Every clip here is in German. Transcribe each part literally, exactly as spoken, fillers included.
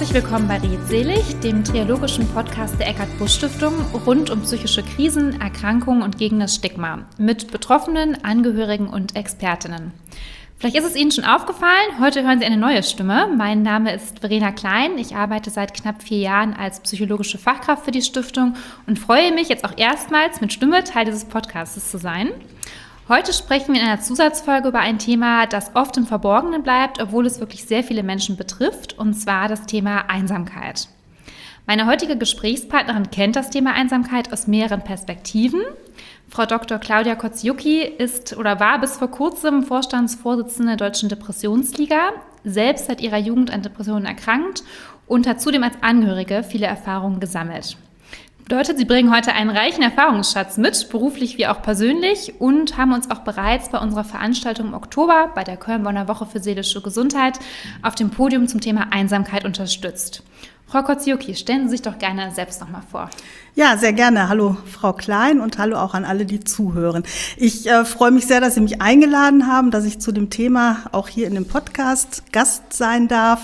Herzlich willkommen bei Redselig, dem triologischen Podcast der Eckart-Busch-Stiftung rund um psychische Krisen, Erkrankungen und gegen das Stigma mit Betroffenen, Angehörigen und Expertinnen. Vielleicht ist es Ihnen schon aufgefallen, heute hören Sie eine neue Stimme. Mein Name ist Verena Klein, ich arbeite seit knapp vier Jahren als psychologische Fachkraft für die Stiftung und freue mich jetzt auch erstmals mit Stimme Teil dieses Podcasts zu sein. Heute sprechen wir in einer Zusatzfolge über ein Thema, das oft im Verborgenen bleibt, obwohl es wirklich sehr viele Menschen betrifft, und zwar das Thema Einsamkeit. Meine heutige Gesprächspartnerin kennt das Thema Einsamkeit aus mehreren Perspektiven. Frau Doktor Claudia Kociucki ist oder war bis vor kurzem Vorstandsvorsitzende der Deutschen Depressionsliga, selbst seit ihrer Jugend an Depressionen erkrankt und hat zudem als Angehörige viele Erfahrungen gesammelt. Bedeutet, Sie bringen heute einen reichen Erfahrungsschatz mit, beruflich wie auch persönlich, und haben uns auch bereits bei unserer Veranstaltung im Oktober bei der Köln-Bonner Woche für seelische Gesundheit auf dem Podium zum Thema Einsamkeit unterstützt. Frau Kociucki, stellen Sie sich doch gerne selbst noch mal vor. Ja, sehr gerne. Hallo Frau Klein und hallo auch an alle, die zuhören. Ich äh, freue mich sehr, dass Sie mich eingeladen haben, dass ich zu dem Thema auch hier in dem Podcast Gast sein darf.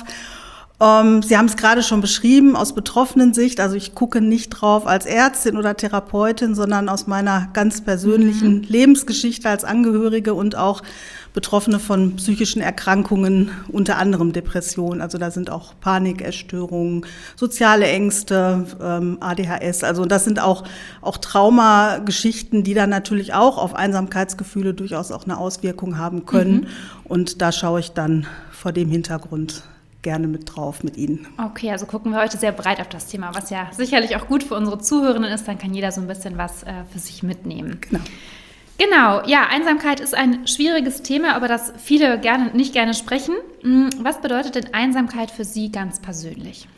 Um, Sie haben es gerade schon beschrieben, aus Betroffenen-Sicht. Also ich gucke nicht drauf als Ärztin oder Therapeutin, sondern aus meiner ganz persönlichen mhm. Lebensgeschichte als Angehörige und auch Betroffene von psychischen Erkrankungen, unter anderem Depressionen. Also da sind auch Panikerstörungen, soziale Ängste, ähm, A D H S. Also das sind auch, auch Traumageschichten, die dann natürlich auch auf Einsamkeitsgefühle durchaus auch eine Auswirkung haben können. Mhm. Und da schaue ich dann vor dem Hintergrund gerne mit drauf mit Ihnen. Okay, also gucken wir heute sehr breit auf das Thema, was ja sicherlich auch gut für unsere Zuhörenden ist. Dann kann jeder so ein bisschen was äh, für sich mitnehmen. Genau. Genau, ja, Einsamkeit ist ein schwieriges Thema, über das viele gerne, nicht gerne sprechen. Was bedeutet denn Einsamkeit für Sie ganz persönlich?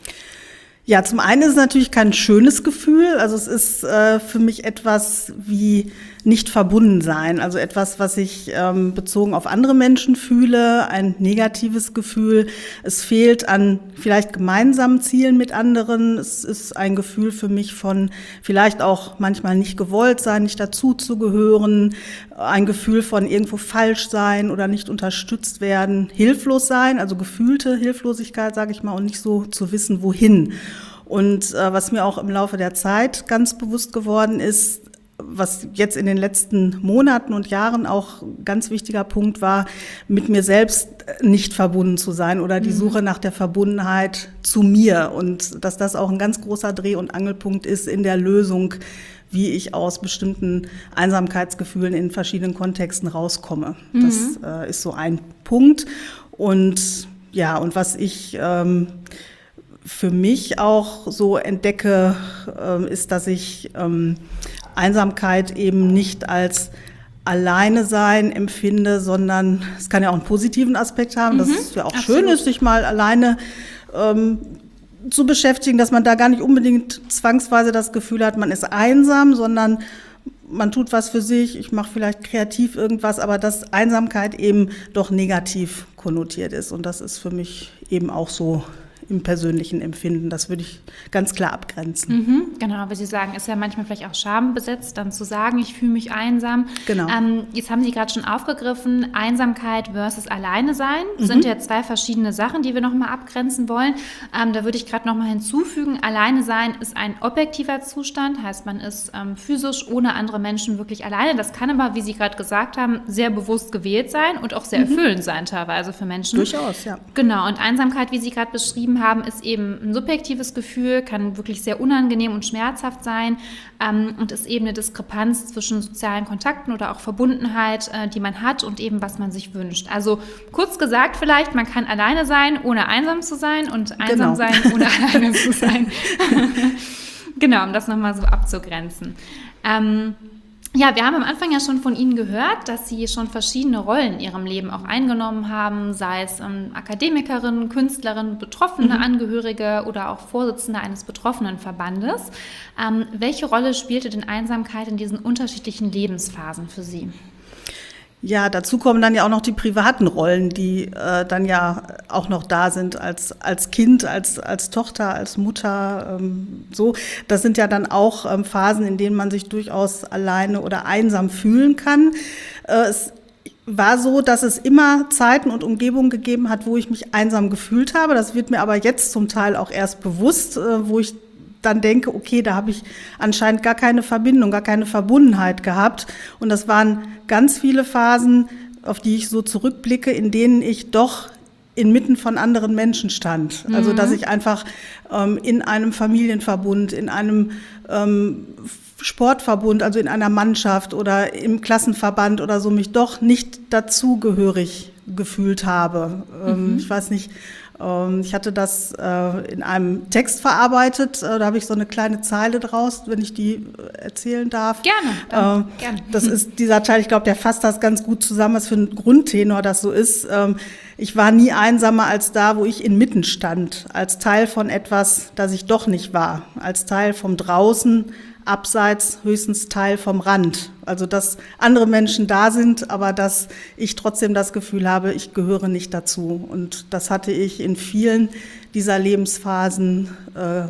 Ja, zum einen ist es natürlich kein schönes Gefühl. Also es ist äh, für mich etwas wie nicht verbunden sein. Also etwas, was ich ähm, bezogen auf andere Menschen fühle, ein negatives Gefühl. Es fehlt an vielleicht gemeinsamen Zielen mit anderen. Es ist ein Gefühl für mich von vielleicht auch manchmal nicht gewollt sein, nicht dazuzugehören. Ein Gefühl von irgendwo falsch sein oder nicht unterstützt werden. Hilflos sein, also gefühlte Hilflosigkeit, sage ich mal, und nicht so zu wissen, wohin. Und äh, was mir auch im Laufe der Zeit ganz bewusst geworden ist, was jetzt in den letzten Monaten und Jahren auch ein ganz wichtiger Punkt war, mit mir selbst nicht verbunden zu sein oder die Suche nach der Verbundenheit zu mir. Und dass das auch ein ganz großer Dreh- und Angelpunkt ist in der Lösung, wie ich aus bestimmten Einsamkeitsgefühlen in verschiedenen Kontexten rauskomme. Mhm. Das äh, ist so ein Punkt. Und ja, und was ich ähm, für mich auch so entdecke, äh, ist, dass ich ähm, Einsamkeit eben nicht als Alleine sein empfinde, sondern es kann ja auch einen positiven Aspekt haben, mhm, dass es ja auch absolut schön ist, sich mal alleine ähm, zu beschäftigen, dass man da gar nicht unbedingt zwangsweise das Gefühl hat, man ist einsam, sondern man tut was für sich, ich mache vielleicht kreativ irgendwas, aber dass Einsamkeit eben doch negativ konnotiert ist, und das ist für mich eben auch so im persönlichen Empfinden. Das würde ich ganz klar abgrenzen. Mhm, genau, wie Sie sagen, ist ja manchmal vielleicht auch schambesetzt, dann zu sagen, ich fühle mich einsam. Genau. Ähm, jetzt haben Sie gerade schon aufgegriffen, Einsamkeit versus Alleine sein. Das mhm. sind ja zwei verschiedene Sachen, die wir nochmal abgrenzen wollen. Ähm, da würde ich gerade nochmal hinzufügen, Alleine sein ist ein objektiver Zustand, heißt man ist ähm, physisch ohne andere Menschen wirklich alleine. Das kann aber, wie Sie gerade gesagt haben, sehr bewusst gewählt sein und auch sehr mhm. erfüllend sein teilweise für Menschen. Durchaus, ja. Genau, und Einsamkeit, wie Sie gerade beschrieben haben, ist eben ein subjektives Gefühl, kann wirklich sehr unangenehm und schmerzhaft sein ähm, und ist eben eine Diskrepanz zwischen sozialen Kontakten oder auch Verbundenheit, äh, die man hat, und eben was man sich wünscht. Also kurz gesagt vielleicht, man kann alleine sein, ohne einsam zu sein, und einsam genau. sein, ohne alleine zu sein. Genau, um das nochmal so abzugrenzen. Ähm, Ja, wir haben am Anfang ja schon von Ihnen gehört, dass Sie schon verschiedene Rollen in Ihrem Leben auch eingenommen haben, sei es ähm, Akademikerin, Künstlerin, betroffene mhm. Angehörige oder auch Vorsitzende eines Betroffenenverbandes. Ähm, welche Rolle spielte denn Einsamkeit in diesen unterschiedlichen Lebensphasen für Sie? Ja, dazu kommen dann ja auch noch die privaten Rollen, die äh, dann ja auch noch da sind als als Kind, als als Tochter, als Mutter. Ähm, so, das sind ja dann auch ähm, Phasen, in denen man sich durchaus alleine oder einsam fühlen kann. Äh, es war so, dass es immer Zeiten und Umgebungen gegeben hat, wo ich mich einsam gefühlt habe. Das wird mir aber jetzt zum Teil auch erst bewusst, wo ich dann denke, okay, da habe ich anscheinend gar keine Verbindung, gar keine Verbundenheit gehabt. Und das waren ganz viele Phasen, auf die ich so zurückblicke, in denen ich doch inmitten von anderen Menschen stand. Mhm. Also dass ich einfach ähm, in einem Familienverbund, in einem ähm, Sportverbund, also in einer Mannschaft oder im Klassenverband oder so, mich doch nicht dazugehörig gefühlt habe. Ähm, mhm. Ich weiß nicht, ähm, ich hatte das äh, in einem Text verarbeitet, äh, da habe ich so eine kleine Zeile draus, wenn ich die erzählen darf. Gerne, dann, äh, gerne. Das ist dieser Teil, ich glaube, der fasst das ganz gut zusammen, was für ein Grundtenor das so ist. Ähm, ich war nie einsamer als da, wo ich inmitten stand, als Teil von etwas, das ich doch nicht war, als Teil vom Draußen, abseits, höchstens Teil vom Rand. Also, dass andere Menschen da sind, aber dass ich trotzdem das Gefühl habe, ich gehöre nicht dazu. Und das hatte ich in vielen dieser Lebensphasen, äh,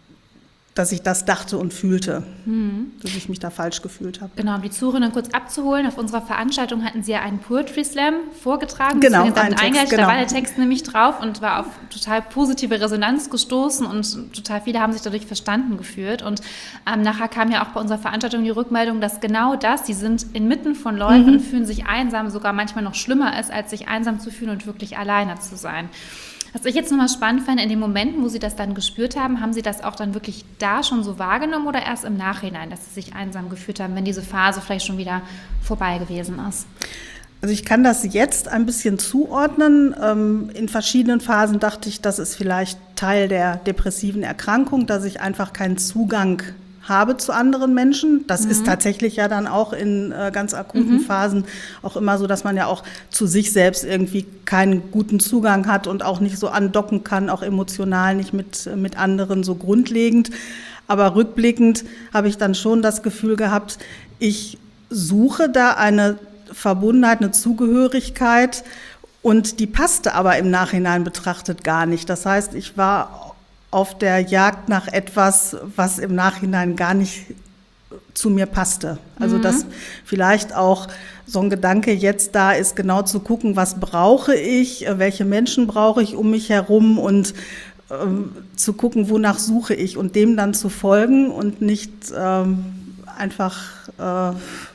dass ich das dachte und fühlte, mhm. dass ich mich da falsch gefühlt habe. Genau, um die Zuhörerinnen kurz abzuholen, auf unserer Veranstaltung hatten Sie ja einen Poetry Slam vorgetragen. Genau, einen Text, genau. Da war der Text nämlich drauf und war auf total positive Resonanz gestoßen und total viele haben sich dadurch verstanden gefühlt. Und ähm, nachher kam ja auch bei unserer Veranstaltung die Rückmeldung, dass genau das, sie sind inmitten von Leuten mhm. und fühlen sich einsam, sogar manchmal noch schlimmer ist, als sich einsam zu fühlen und wirklich alleine zu sein. Was ich jetzt nochmal spannend fand, in den Momenten, wo Sie das dann gespürt haben, haben Sie das auch dann wirklich da schon so wahrgenommen oder erst im Nachhinein, dass Sie sich einsam gefühlt haben, wenn diese Phase vielleicht schon wieder vorbei gewesen ist? Also ich kann das jetzt ein bisschen zuordnen. In verschiedenen Phasen dachte ich, das ist vielleicht Teil der depressiven Erkrankung, dass ich einfach keinen Zugang habe zu anderen Menschen. Das mhm. ist tatsächlich ja dann auch in äh, ganz akuten mhm. Phasen auch immer so, dass man ja auch zu sich selbst irgendwie keinen guten Zugang hat und auch nicht so andocken kann, auch emotional nicht mit, mit anderen so grundlegend. Aber rückblickend habe ich dann schon das Gefühl gehabt, ich suche da eine Verbundenheit, eine Zugehörigkeit und die passte aber im Nachhinein betrachtet gar nicht. Das heißt, ich war auf der Jagd nach etwas, was im Nachhinein gar nicht zu mir passte. Also mhm. dass vielleicht auch so ein Gedanke jetzt da ist, genau zu gucken, was brauche ich, welche Menschen brauche ich um mich herum und ähm, zu gucken, wonach suche ich und dem dann zu folgen und nicht ähm, einfach äh,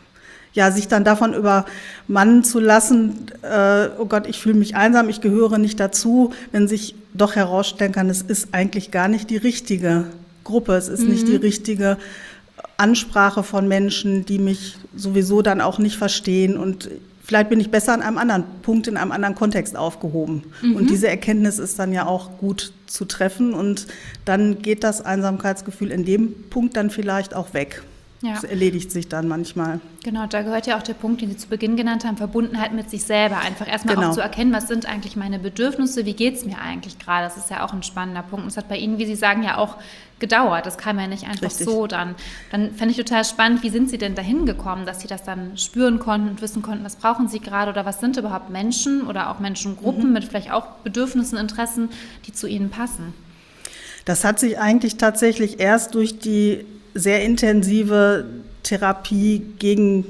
ja, sich dann davon übermannen zu lassen, äh, oh Gott, ich fühle mich einsam, ich gehöre nicht dazu, wenn sich doch herausstellen kann, es ist eigentlich gar nicht die richtige Gruppe, es ist mhm. nicht die richtige Ansprache von Menschen, die mich sowieso dann auch nicht verstehen und vielleicht bin ich besser an einem anderen Punkt, in einem anderen Kontext aufgehoben. Mhm. Und diese Erkenntnis ist dann ja auch gut zu treffen und dann geht das Einsamkeitsgefühl in dem Punkt dann vielleicht auch weg. Ja. Das erledigt sich dann manchmal. Genau, da gehört ja auch der Punkt, den Sie zu Beginn genannt haben, Verbundenheit mit sich selber. Einfach erstmal genau. auch zu erkennen, was sind eigentlich meine Bedürfnisse, wie geht es mir eigentlich gerade. Das ist ja auch ein spannender Punkt. Und es hat bei Ihnen, wie Sie sagen, ja auch gedauert. Das kam ja nicht einfach Richtig. so dann. Dann fände ich total spannend, wie sind Sie denn dahin gekommen, dass Sie das dann spüren konnten und wissen konnten, was brauchen Sie gerade oder was sind überhaupt Menschen oder auch Menschengruppen mhm. mit vielleicht auch Bedürfnissen, Interessen, die zu Ihnen passen? Das hat sich eigentlich tatsächlich erst durch die sehr intensive Therapie gegen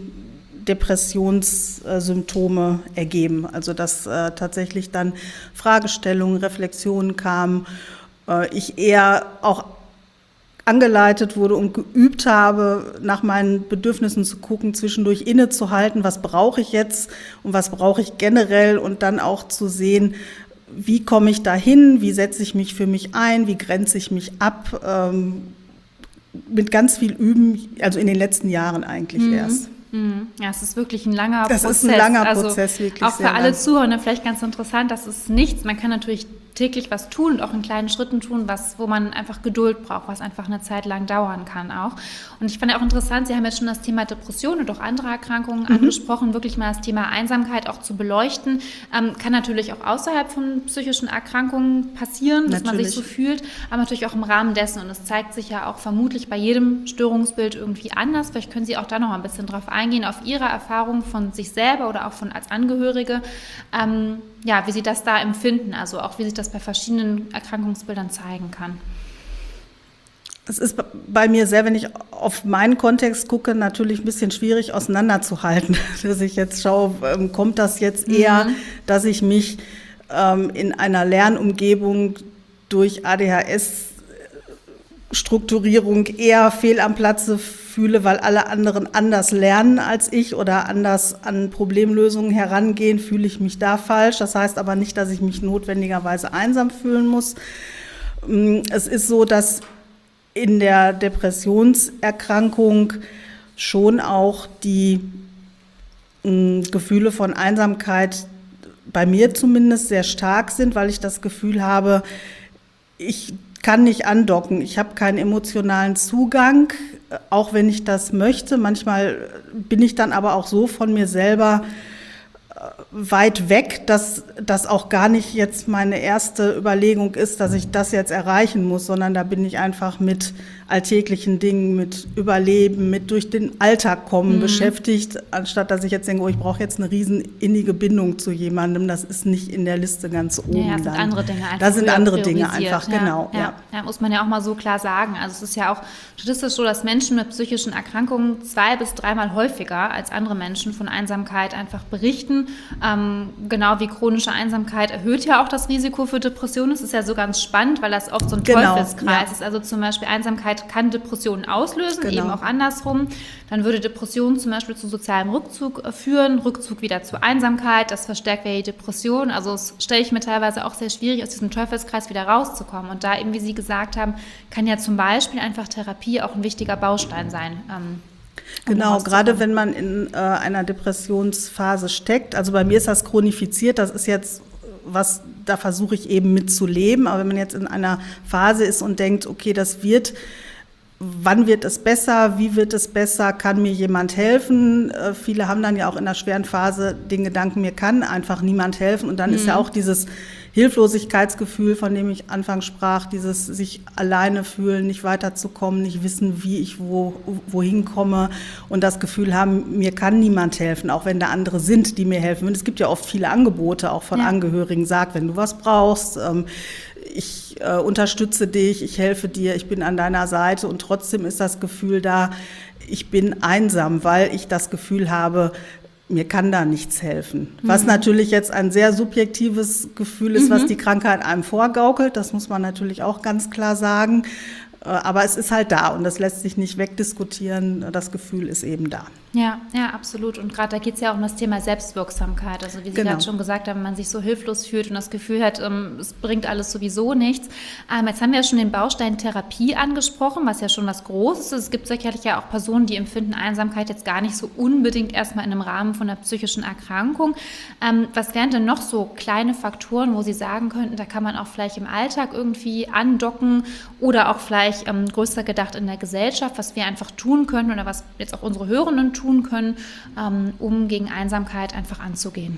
Depressionssymptome ergeben. Also dass äh, tatsächlich dann Fragestellungen, Reflexionen kamen, äh, ich eher auch angeleitet wurde und geübt habe, nach meinen Bedürfnissen zu gucken, zwischendurch innezuhalten, was brauche ich jetzt und was brauche ich generell und dann auch zu sehen, wie komme ich dahin, wie setze ich mich für mich ein, wie grenze ich mich ab, ähm, mit ganz viel Üben, also in den letzten Jahren eigentlich mhm. erst. Ja, es ist wirklich ein langer das Prozess. Das ist ein langer also Prozess, wirklich auch für sehr alle lang. Zuhörer vielleicht ganz interessant, das ist nichts, man kann natürlich täglich was tun und auch in kleinen Schritten tun, was, wo man einfach Geduld braucht, was einfach eine Zeit lang dauern kann auch. Und ich fand ja auch interessant, Sie haben jetzt schon das Thema Depression und auch andere Erkrankungen mhm. angesprochen, wirklich mal das Thema Einsamkeit auch zu beleuchten. Ähm, kann natürlich auch außerhalb von psychischen Erkrankungen passieren, dass natürlich. man sich so fühlt, aber natürlich auch im Rahmen dessen. Und es zeigt sich ja auch vermutlich bei jedem Störungsbild irgendwie anders. Vielleicht können Sie auch da noch mal ein bisschen drauf eingehen, auf Ihre Erfahrung von sich selber oder auch von als Angehörige, ähm, ja, wie Sie das da empfinden, also auch wie sich das bei verschiedenen Erkrankungsbildern zeigen kann. Es ist bei mir sehr, wenn ich auf meinen Kontext gucke, natürlich ein bisschen schwierig auseinanderzuhalten. Dass ich jetzt schaue, kommt das jetzt eher, mhm. dass ich mich ähm, in einer Lernumgebung durch A D H S-Strukturierung eher fehl am Platze fühle, weil alle anderen anders lernen als ich oder anders an Problemlösungen herangehen, fühle ich mich da falsch. Das heißt aber nicht, dass ich mich notwendigerweise einsam fühlen muss. Es ist so, dass in der Depressionserkrankung schon auch die mh, Gefühle von Einsamkeit bei mir zumindest sehr stark sind, weil ich das Gefühl habe, ich kann nicht andocken, ich habe keinen emotionalen Zugang, auch wenn ich das möchte. Manchmal bin ich dann aber auch so von mir selber weit weg, dass das auch gar nicht jetzt meine erste Überlegung ist, dass ich das jetzt erreichen muss, sondern da bin ich einfach mit alltäglichen Dingen, mit Überleben, mit durch den Alltag kommen mhm. beschäftigt, anstatt dass ich jetzt denke, oh, ich brauche jetzt eine riesen innige Bindung zu jemandem. Das ist nicht in der Liste ganz oben. Ja, das sind dann. andere Dinge einfach. Das sind andere Dinge einfach, ja, genau. Ja, ja. ja, muss man ja auch mal so klar sagen. Also es ist ja auch statistisch so, dass Menschen mit psychischen Erkrankungen zwei bis dreimal häufiger als andere Menschen von Einsamkeit einfach berichten. Ähm, genau wie chronische Einsamkeit erhöht ja auch das Risiko für Depressionen. Das ist ja so ganz spannend, weil das oft so ein genau, Teufelskreis ja. ist. Also zum Beispiel Einsamkeit kann Depressionen auslösen, genau. eben auch andersrum. Dann würde Depression zum Beispiel zu sozialem Rückzug führen, Rückzug wieder zu Einsamkeit, das verstärkt ja die Depression. Also das stelle ich mir teilweise auch sehr schwierig, aus diesem Teufelskreis wieder rauszukommen. Und da eben, wie Sie gesagt haben, kann ja zum Beispiel einfach Therapie auch ein wichtiger Baustein sein. Ähm, Um genau, gerade wenn man in äh, einer Depressionsphase steckt. Also bei mir ist das chronifiziert, das ist jetzt was, da versuche ich eben mitzuleben. Aber wenn man jetzt in einer Phase ist und denkt, okay, das wird, wann wird es besser, wie wird es besser, kann mir jemand helfen? Äh, viele haben dann ja auch in einer schweren Phase den Gedanken, mir kann einfach niemand helfen. Und dann mhm. ist ja auch dieses Hilflosigkeitsgefühl, von dem ich anfangs sprach, dieses sich alleine fühlen, nicht weiterzukommen, nicht wissen, wie ich wo, wohin komme und das Gefühl haben, mir kann niemand helfen, auch wenn da andere sind, die mir helfen. Und es gibt ja oft viele Angebote, auch von ja. Angehörigen, sag, wenn du was brauchst, ähm, ich äh, unterstütze dich, ich helfe dir, ich bin an deiner Seite und trotzdem ist das Gefühl da, ich bin einsam, weil ich das Gefühl habe, mir kann da nichts helfen. Was mhm. natürlich jetzt ein sehr subjektives Gefühl ist, mhm. was die Krankheit einem vorgaukelt. Das muss man natürlich auch ganz klar sagen. Aber es ist halt da und das lässt sich nicht wegdiskutieren. Das Gefühl ist eben da. Ja, ja, absolut. Und gerade da geht es ja auch um das Thema Selbstwirksamkeit. Also wie Sie genau. gerade schon gesagt haben, wenn man sich so hilflos fühlt und das Gefühl hat, ähm, es bringt alles sowieso nichts. Ähm, jetzt haben wir ja schon den Baustein Therapie angesprochen, was ja schon was Großes ist. Es gibt sicherlich ja auch Personen, die empfinden Einsamkeit jetzt gar nicht so unbedingt erstmal in einem Rahmen von einer psychischen Erkrankung. Ähm, was wären denn noch so kleine Faktoren, wo Sie sagen könnten, da kann man auch vielleicht im Alltag irgendwie andocken oder auch vielleicht ähm, größer gedacht in der Gesellschaft, was wir einfach tun können oder was jetzt auch unsere Hörenden tun tun können, ähm, um gegen Einsamkeit einfach anzugehen?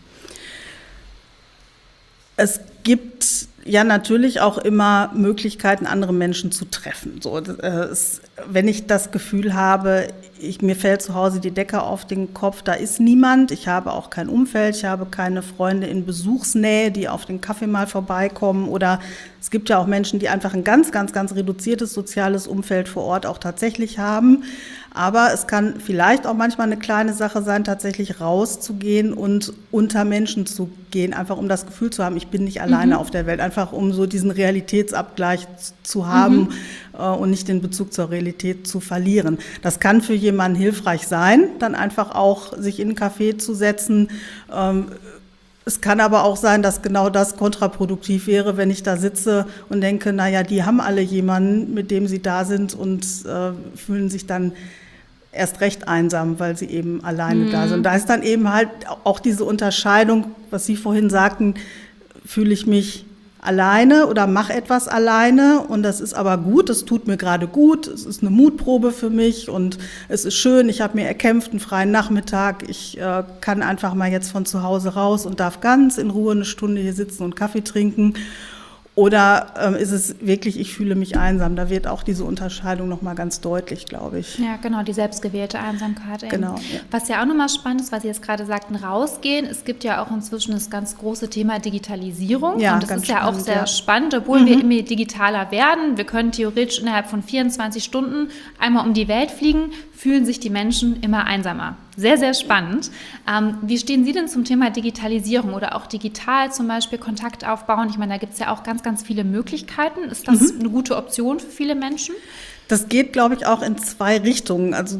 Es gibt ja natürlich auch immer Möglichkeiten, andere Menschen zu treffen. So, äh, es, wenn ich das Gefühl habe, ich, mir fällt zu Hause die Decke auf den Kopf, da ist niemand, ich habe auch kein Umfeld, ich habe keine Freunde in Besuchsnähe, die auf den Kaffee mal vorbeikommen oder es gibt ja auch Menschen, die einfach ein ganz, ganz, ganz reduziertes soziales Umfeld vor Ort auch tatsächlich haben. Aber es kann vielleicht auch manchmal eine kleine Sache sein, tatsächlich rauszugehen und unter Menschen zu gehen, einfach um das Gefühl zu haben, ich bin nicht alleine mhm. auf der Welt, einfach um so diesen Realitätsabgleich zu haben mhm. äh, und nicht den Bezug zur Realität zu verlieren. Das kann für jemanden hilfreich sein, dann einfach auch sich in einen Café zu setzen. Ähm, Es kann aber auch sein, dass genau das kontraproduktiv wäre, wenn ich da sitze und denke, naja, die haben alle jemanden, mit dem sie da sind und äh, fühlen sich dann erst recht einsam, weil sie eben alleine mhm. da sind. Da ist dann eben halt auch diese Unterscheidung, was Sie vorhin sagten, fühle ich mich alleine oder mache etwas alleine und das ist aber gut, das tut mir gerade gut, es ist eine Mutprobe für mich und es ist schön, ich habe mir erkämpft einen freien Nachmittag, ich äh, kann einfach mal jetzt von zu Hause raus und darf ganz in Ruhe eine Stunde hier sitzen und Kaffee trinken. Oder ähm, ist es wirklich, ich fühle mich einsam? Da wird auch diese Unterscheidung nochmal ganz deutlich, glaube ich. Ja, genau, die selbstgewählte Einsamkeit eben. Genau. Ja. Was ja auch nochmal spannend ist, was Sie jetzt gerade sagten, rausgehen. Es gibt ja auch inzwischen das ganz große Thema Digitalisierung. Ja, und das ganz ist ja spannend, auch sehr ja. spannend, obwohl Mhm. wir immer digitaler werden. Wir können theoretisch innerhalb von vierundzwanzig Stunden einmal um die Welt fliegen, fühlen sich die Menschen immer einsamer. Sehr, sehr spannend. Ähm, wie stehen Sie denn zum Thema Digitalisierung oder auch digital zum Beispiel Kontakt aufbauen? Ich meine, da gibt es ja auch ganz, ganz viele Möglichkeiten. Ist das Mhm. eine gute Option für viele Menschen? Das geht, glaube ich, auch in zwei Richtungen. Also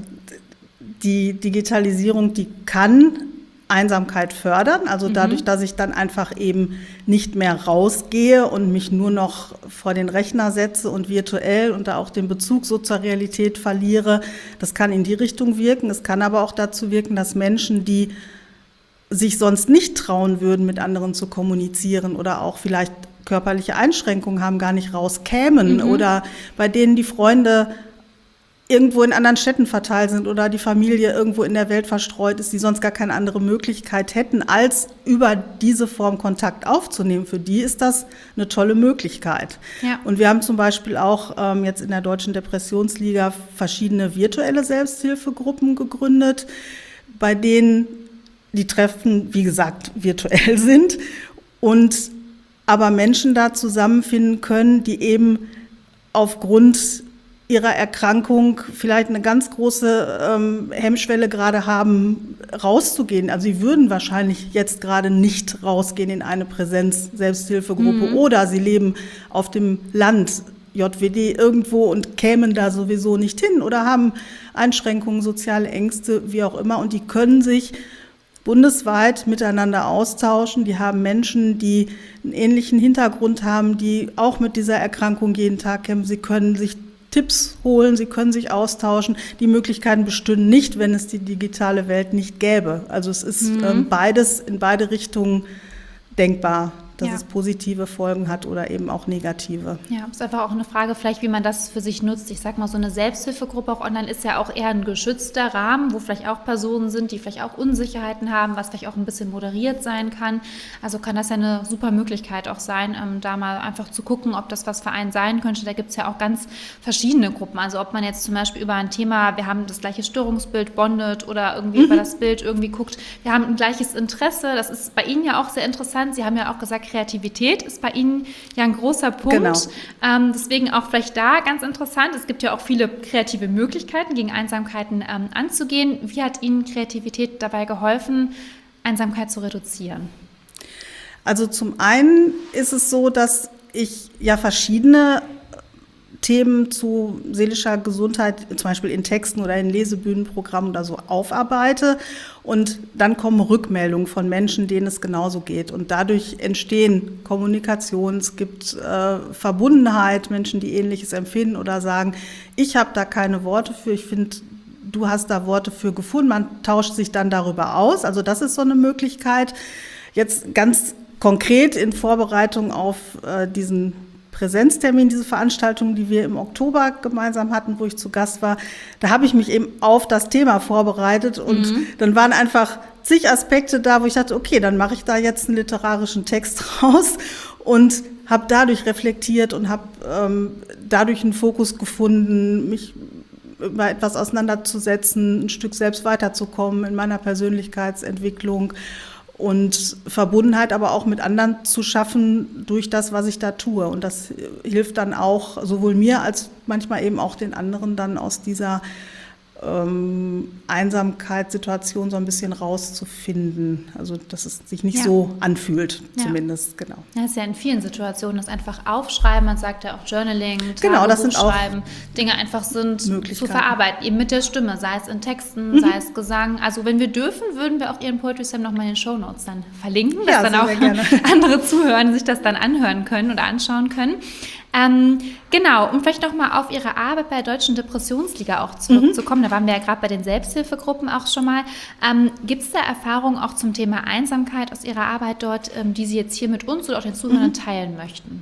die Digitalisierung, die kann Einsamkeit fördern, also dadurch, dass ich dann einfach eben nicht mehr rausgehe und mich nur noch vor den Rechner setze und virtuell und da auch den Bezug so zur Realität verliere. Das kann in die Richtung wirken. Es kann aber auch dazu wirken, dass Menschen, die sich sonst nicht trauen würden, mit anderen zu kommunizieren oder auch vielleicht körperliche Einschränkungen haben, gar nicht rauskämen, mhm. oder bei denen die Freunde irgendwo in anderen Städten verteilt sind oder die Familie irgendwo in der Welt verstreut ist, die sonst gar keine andere Möglichkeit hätten, als über diese Form Kontakt aufzunehmen. Für die ist das eine tolle Möglichkeit. Ja. Und wir haben zum Beispiel auch ähm, jetzt in der Deutschen Depressionsliga verschiedene virtuelle Selbsthilfegruppen gegründet, bei denen die Treffen, wie gesagt, virtuell sind und aber Menschen da zusammenfinden können, die eben aufgrund ihrer Erkrankung vielleicht eine ganz große ähm, Hemmschwelle gerade haben, rauszugehen. Also sie würden wahrscheinlich jetzt gerade nicht rausgehen in eine Präsenz-Selbsthilfegruppe, mhm. oder sie leben auf dem Land, J W D irgendwo, und kämen da sowieso nicht hin oder haben Einschränkungen, soziale Ängste, wie auch immer, und die können sich bundesweit miteinander austauschen. Die haben Menschen, die einen ähnlichen Hintergrund haben, die auch mit dieser Erkrankung jeden Tag kämpfen. Sie können sich Tipps holen, sie können sich austauschen. Die Möglichkeiten bestünden nicht, wenn es die digitale Welt nicht gäbe. Also es ist mhm. ähm, beides in beide Richtungen denkbar, dass ja. es positive Folgen hat oder eben auch negative. Ja, ist einfach auch eine Frage vielleicht, wie man das für sich nutzt. Ich sag mal, so eine Selbsthilfegruppe auch online ist ja auch eher ein geschützter Rahmen, wo vielleicht auch Personen sind, die vielleicht auch Unsicherheiten haben, was vielleicht auch ein bisschen moderiert sein kann. Also kann das ja eine super Möglichkeit auch sein, ähm, da mal einfach zu gucken, ob das was für einen sein könnte. Da gibt es ja auch ganz verschiedene Gruppen. Also ob man jetzt zum Beispiel über ein Thema, wir haben das gleiche Störungsbild bondet oder irgendwie mhm. über das Bild irgendwie guckt, wir haben ein gleiches Interesse. Das ist bei Ihnen ja auch sehr interessant. Sie haben ja auch gesagt, Kreativität ist bei Ihnen ja ein großer Punkt. Genau. Ähm, deswegen auch vielleicht da ganz interessant. Es gibt ja auch viele kreative Möglichkeiten, gegen Einsamkeiten ähm, anzugehen. Wie hat Ihnen Kreativität dabei geholfen, Einsamkeit zu reduzieren? Also zum einen ist es so, dass ich ja verschiedene Themen zu seelischer Gesundheit, zum Beispiel in Texten oder in Lesebühnenprogrammen oder so, aufarbeite. Und dann kommen Rückmeldungen von Menschen, denen es genauso geht. Und dadurch entstehen Kommunikation, es gibt äh, Verbundenheit, Menschen, die Ähnliches empfinden oder sagen, ich habe da keine Worte für, ich finde, du hast da Worte für gefunden. Man tauscht sich dann darüber aus. Also das ist so eine Möglichkeit. Jetzt ganz konkret in Vorbereitung auf äh, diesen Präsenztermin, diese Veranstaltung, die wir im Oktober gemeinsam hatten, wo ich zu Gast war, da habe ich mich eben auf das Thema vorbereitet und mhm. dann waren einfach zig Aspekte da, wo ich dachte, okay, dann mache ich da jetzt einen literarischen Text raus und habe dadurch reflektiert und habe ähm, dadurch einen Fokus gefunden, mich über etwas auseinanderzusetzen, ein Stück selbst weiterzukommen in meiner Persönlichkeitsentwicklung und Verbundenheit aber auch mit anderen zu schaffen durch das, was ich da tue. Und das hilft dann auch sowohl mir als manchmal eben auch den anderen dann aus dieser ähm, Einsamkeitssituation so ein bisschen rauszufinden. Also dass es sich nicht ja. so anfühlt, zumindest, ja. genau. Ja, das ist ja in vielen Situationen, das einfach aufschreiben, man sagt ja auch Journaling, genau, das sind auch schreiben, Dinge einfach sind zu verarbeiten, eben mit der Stimme, sei es in Texten, mhm. sei es Gesang. Also wenn wir dürfen, würden wir auch Ihren Poetry Slam nochmal in den Shownotes dann verlinken, dass ja, dann auch andere zuhören, sich das dann anhören können oder anschauen können. Ähm, genau, um vielleicht nochmal auf Ihre Arbeit bei der Deutschen Depressionsliga auch zurückzukommen, mhm. da waren wir ja gerade bei den Selbsthilfegruppen auch schon mal. Ähm, gibt es da Erfahrungen auch zum Thema Einsamkeit aus Ihrer Arbeit dort, ähm, die Sie jetzt hier mit uns oder auch den Zuhörern mhm. teilen möchten?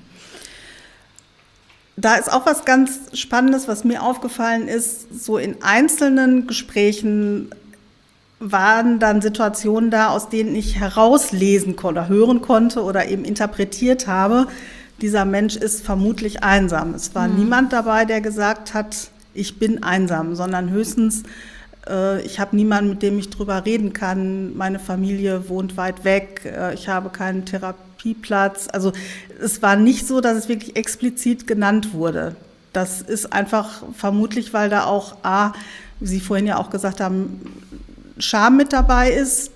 Da ist auch was ganz Spannendes, was mir aufgefallen ist, so in einzelnen Gesprächen waren dann Situationen da, aus denen ich herauslesen konnte, hören konnte oder eben interpretiert habe, dieser Mensch ist vermutlich einsam. Es war mhm. niemand dabei, der gesagt hat, ich bin einsam, sondern höchstens, äh, ich habe niemanden, mit dem ich drüber reden kann, meine Familie wohnt weit weg, äh, ich habe keinen Therapieplatz. Also es war nicht so, dass es wirklich explizit genannt wurde. Das ist einfach vermutlich, weil da auch, A, wie Sie vorhin ja auch gesagt haben, Scham mit dabei ist.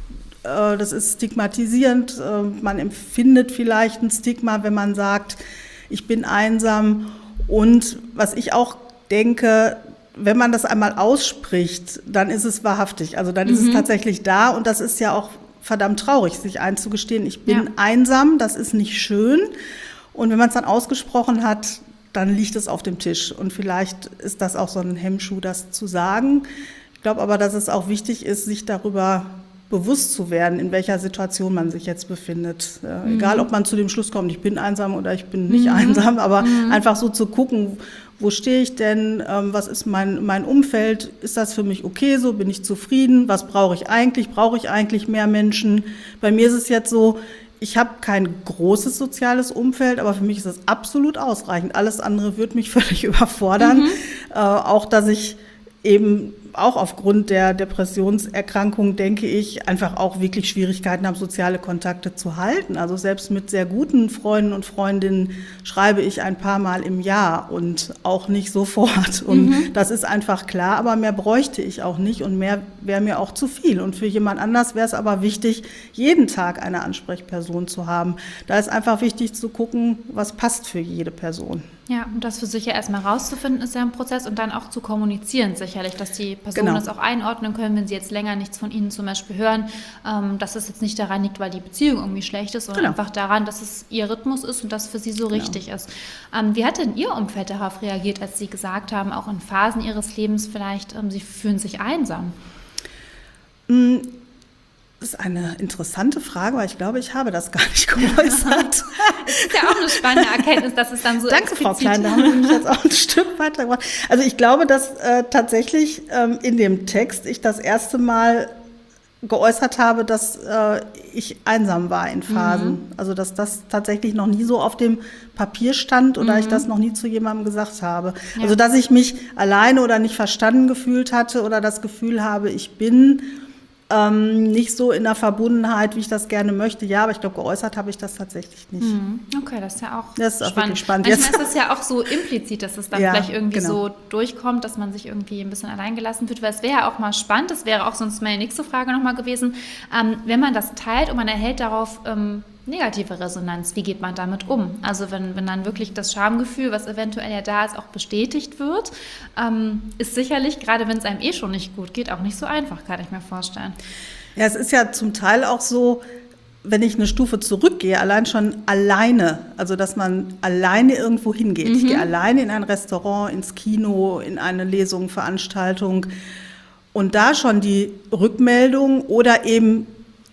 Äh, das ist stigmatisierend. Äh, man empfindet vielleicht ein Stigma, wenn man sagt, ich bin einsam. Und was ich auch denke, wenn man das einmal ausspricht, dann ist es wahrhaftig. Also dann mhm. ist es tatsächlich da und das ist ja auch verdammt traurig, sich einzugestehen, ich bin ja. einsam, das ist nicht schön. Und wenn man es dann ausgesprochen hat, dann liegt es auf dem Tisch. Und vielleicht ist das auch so ein Hemmschuh, das zu sagen. Ich glaube aber, dass es auch wichtig ist, sich darüber bewusst zu werden, in welcher Situation man sich jetzt befindet. Äh, mhm. Egal, ob man zu dem Schluss kommt, ich bin einsam oder ich bin nicht mhm. einsam, aber mhm. einfach so zu gucken, wo stehe ich denn, ähm, was ist mein, mein Umfeld, ist das für mich okay so, bin ich zufrieden, was brauche ich eigentlich, brauche ich eigentlich mehr Menschen? Bei mir ist es jetzt so, ich habe kein großes soziales Umfeld, aber für mich ist das absolut ausreichend. Alles andere würde mich völlig überfordern. Mhm. Äh, auch, dass ich eben auch aufgrund der Depressionserkrankung, denke ich, einfach auch wirklich Schwierigkeiten habe, soziale Kontakte zu halten. Also selbst mit sehr guten Freunden und Freundinnen schreibe ich ein paar Mal im Jahr und auch nicht sofort. Und mhm. das ist einfach klar, aber mehr bräuchte ich auch nicht und mehr wäre mir auch zu viel. Und für jemand anders wäre es aber wichtig, jeden Tag eine Ansprechperson zu haben. Da ist einfach wichtig zu gucken, was passt für jede Person. Ja, und das für sich ja erstmal rauszufinden, ist ja ein Prozess und dann auch zu kommunizieren, sicherlich, dass die Personen genau. das auch einordnen können, wenn sie jetzt länger nichts von Ihnen zum Beispiel hören, ähm, dass es jetzt nicht daran liegt, weil die Beziehung irgendwie schlecht ist, sondern genau. einfach daran, dass es Ihr Rhythmus ist und das für Sie so genau. richtig ist. Ähm, wie hat denn Ihr Umfeld darauf reagiert, als Sie gesagt haben, auch in Phasen Ihres Lebens vielleicht, ähm, Sie fühlen sich einsam? Mhm. Das ist eine interessante Frage, weil ich glaube, ich habe das gar nicht geäußert. Das ist ja auch eine spannende Erkenntnis, dass es dann so Danke, Frau Klein, da haben wir mich jetzt auch ein Stück weiter gemacht. Also ich glaube, dass äh, tatsächlich ähm, in dem Text ich das erste Mal geäußert habe, dass äh, ich einsam war in Phasen. Mhm. Also dass das tatsächlich noch nie so auf dem Papier stand oder mhm. ich das noch nie zu jemandem gesagt habe. Ja. Also dass ich mich alleine oder nicht verstanden gefühlt hatte oder das Gefühl habe, ich bin Ähm, nicht so in der Verbundenheit, wie ich das gerne möchte. Ja, aber ich glaube, geäußert habe ich das tatsächlich nicht. Okay, das ist ja auch das ist auch spannend. spannend. Manchmal jetzt. Ist es ja auch so implizit, dass es dann ja, vielleicht irgendwie genau. so durchkommt, dass man sich irgendwie ein bisschen alleingelassen fühlt. Weil es wäre ja auch mal spannend, das wäre auch sonst meine nächste Frage nochmal gewesen, ähm, wenn man das teilt und man erhält darauf ähm, negative Resonanz, wie geht man damit um? Also wenn, wenn dann wirklich das Schamgefühl, was eventuell ja da ist, auch bestätigt wird, ähm, ist sicherlich, gerade wenn es einem eh schon nicht gut geht, auch nicht so einfach, kann ich mir vorstellen. Ja, es ist ja zum Teil auch so, wenn ich eine Stufe zurückgehe, allein schon alleine, also dass man alleine irgendwo hingeht. Mhm. Ich gehe alleine in ein Restaurant, ins Kino, in eine Lesung, Veranstaltung und da schon die Rückmeldung oder eben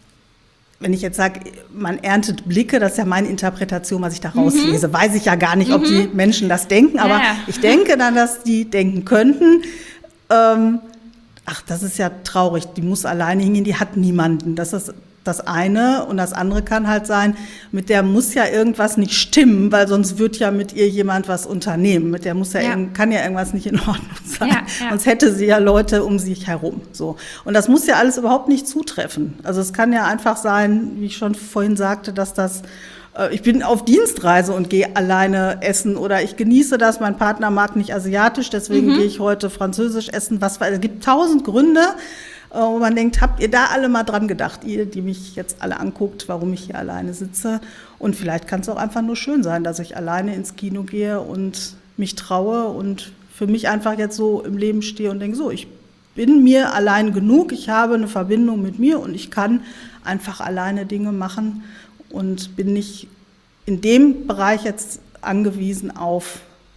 wenn ich jetzt sage, man erntet Blicke, das ist ja meine Interpretation, was ich da rauslese. Mhm. Weiß ich ja gar nicht, ob mhm. die Menschen das denken, aber ja, ja. ich denke dann, dass die denken könnten, ähm, ach, das ist ja traurig, die muss alleine hingehen, die hat niemanden. Das ist das eine. Und das andere kann halt sein, mit der muss ja irgendwas nicht stimmen, weil sonst wird ja mit ihr jemand was unternehmen. Mit der muss ja, ja. Irgend, kann ja irgendwas nicht in Ordnung sein. Ja, ja. Sonst hätte sie ja Leute um sich herum. So. Und das muss ja alles überhaupt nicht zutreffen. Also es kann ja einfach sein, wie ich schon vorhin sagte, dass das äh, ich bin auf Dienstreise und gehe alleine essen oder ich genieße das, mein Partner mag nicht asiatisch, deswegen mhm. gehe ich heute französisch essen. Was, es gibt tausend Gründe, wo man denkt, habt ihr da alle mal dran gedacht, ihr, die mich jetzt alle anguckt, warum ich hier alleine sitze? Und vielleicht kann es auch einfach nur schön sein, dass ich alleine ins Kino gehe und mich traue und für mich einfach jetzt so im Leben stehe und denke, so, ich bin mir allein genug, ich habe eine Verbindung mit mir und ich kann einfach alleine Dinge machen und bin nicht in dem Bereich jetzt angewiesen auf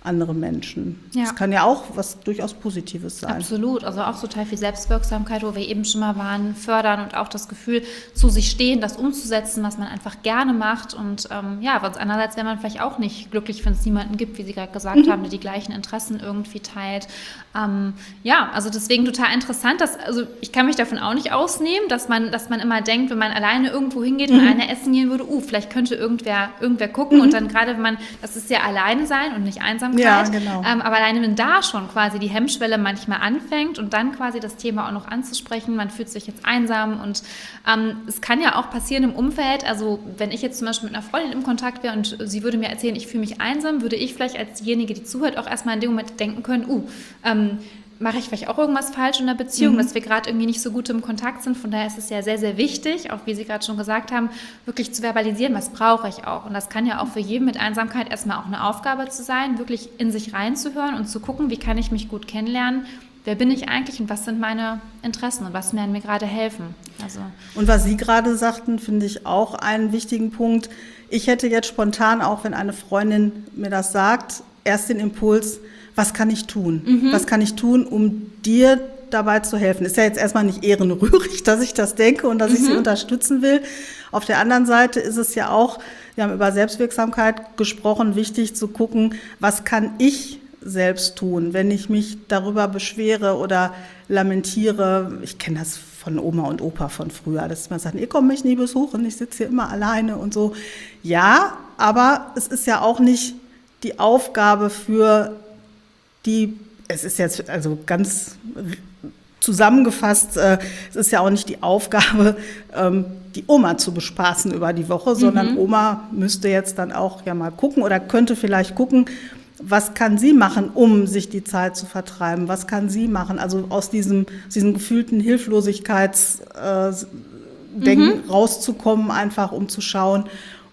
andere Menschen. Ja. Das kann ja auch was durchaus Positives sein. Absolut, also auch total viel Selbstwirksamkeit, wo wir eben schon mal waren, fördern und auch das Gefühl, zu sich stehen, das umzusetzen, was man einfach gerne macht und ähm, ja, sonst andererseits wäre man vielleicht auch nicht glücklich, wenn es niemanden gibt, wie Sie gerade gesagt mhm. haben, der die gleichen Interessen irgendwie teilt. Ähm, ja, also deswegen total interessant, dass, also ich kann mich davon auch nicht ausnehmen, dass man, dass man immer denkt, wenn man alleine irgendwo hingeht mhm. und alleine essen gehen würde, uh, vielleicht könnte irgendwer, irgendwer gucken mhm. und dann gerade, wenn man, das ist ja alleine sein und nicht Einsamkeit. Ja, genau. Ähm, aber alleine, wenn da schon quasi die Hemmschwelle manchmal anfängt und dann quasi das Thema auch noch anzusprechen, man fühlt sich jetzt einsam und ähm, es kann ja auch passieren im Umfeld, also wenn ich jetzt zum Beispiel mit einer Freundin im Kontakt wäre und sie würde mir erzählen, ich fühle mich einsam, würde ich vielleicht als diejenige, die zuhört, auch erstmal in dem Moment denken können, uh, ähm, mache ich vielleicht auch irgendwas falsch in der Beziehung, mhm. dass wir gerade irgendwie nicht so gut im Kontakt sind. Von daher ist es ja sehr, sehr wichtig, auch wie Sie gerade schon gesagt haben, wirklich zu verbalisieren, was brauche ich auch. Und das kann ja auch für jeden mit Einsamkeit erstmal auch eine Aufgabe zu sein, wirklich in sich reinzuhören und zu gucken, wie kann ich mich gut kennenlernen, wer bin ich eigentlich und was sind meine Interessen und was werden mir gerade helfen. Also. Und was Sie gerade sagten, finde ich auch einen wichtigen Punkt. Ich hätte jetzt spontan, auch wenn eine Freundin mir das sagt, erst den Impuls, was kann ich tun? Mhm. Was kann ich tun, um dir dabei zu helfen? Ist ja jetzt erstmal nicht ehrenrührig, dass ich das denke und dass mhm. ich sie unterstützen will. Auf der anderen Seite ist es ja auch, wir haben über Selbstwirksamkeit gesprochen, wichtig zu gucken, was kann ich selbst tun, wenn ich mich darüber beschwere oder lamentiere. Ich kenne das von Oma und Opa von früher, dass man sagt, ihr kommt mich nie besuchen, ich sitze hier immer alleine und so. Ja, aber es ist ja auch nicht die Aufgabe für die, es ist jetzt also ganz zusammengefasst, äh, es ist ja auch nicht die Aufgabe, ähm, die Oma zu bespaßen über die Woche, sondern mhm. Oma müsste jetzt dann auch ja mal gucken oder könnte vielleicht gucken, was kann sie machen, um sich die Zeit zu vertreiben? Was kann sie machen? Also aus diesem, diesem gefühlten Hilflosigkeitsdenken äh, mhm. rauszukommen, einfach um zu schauen,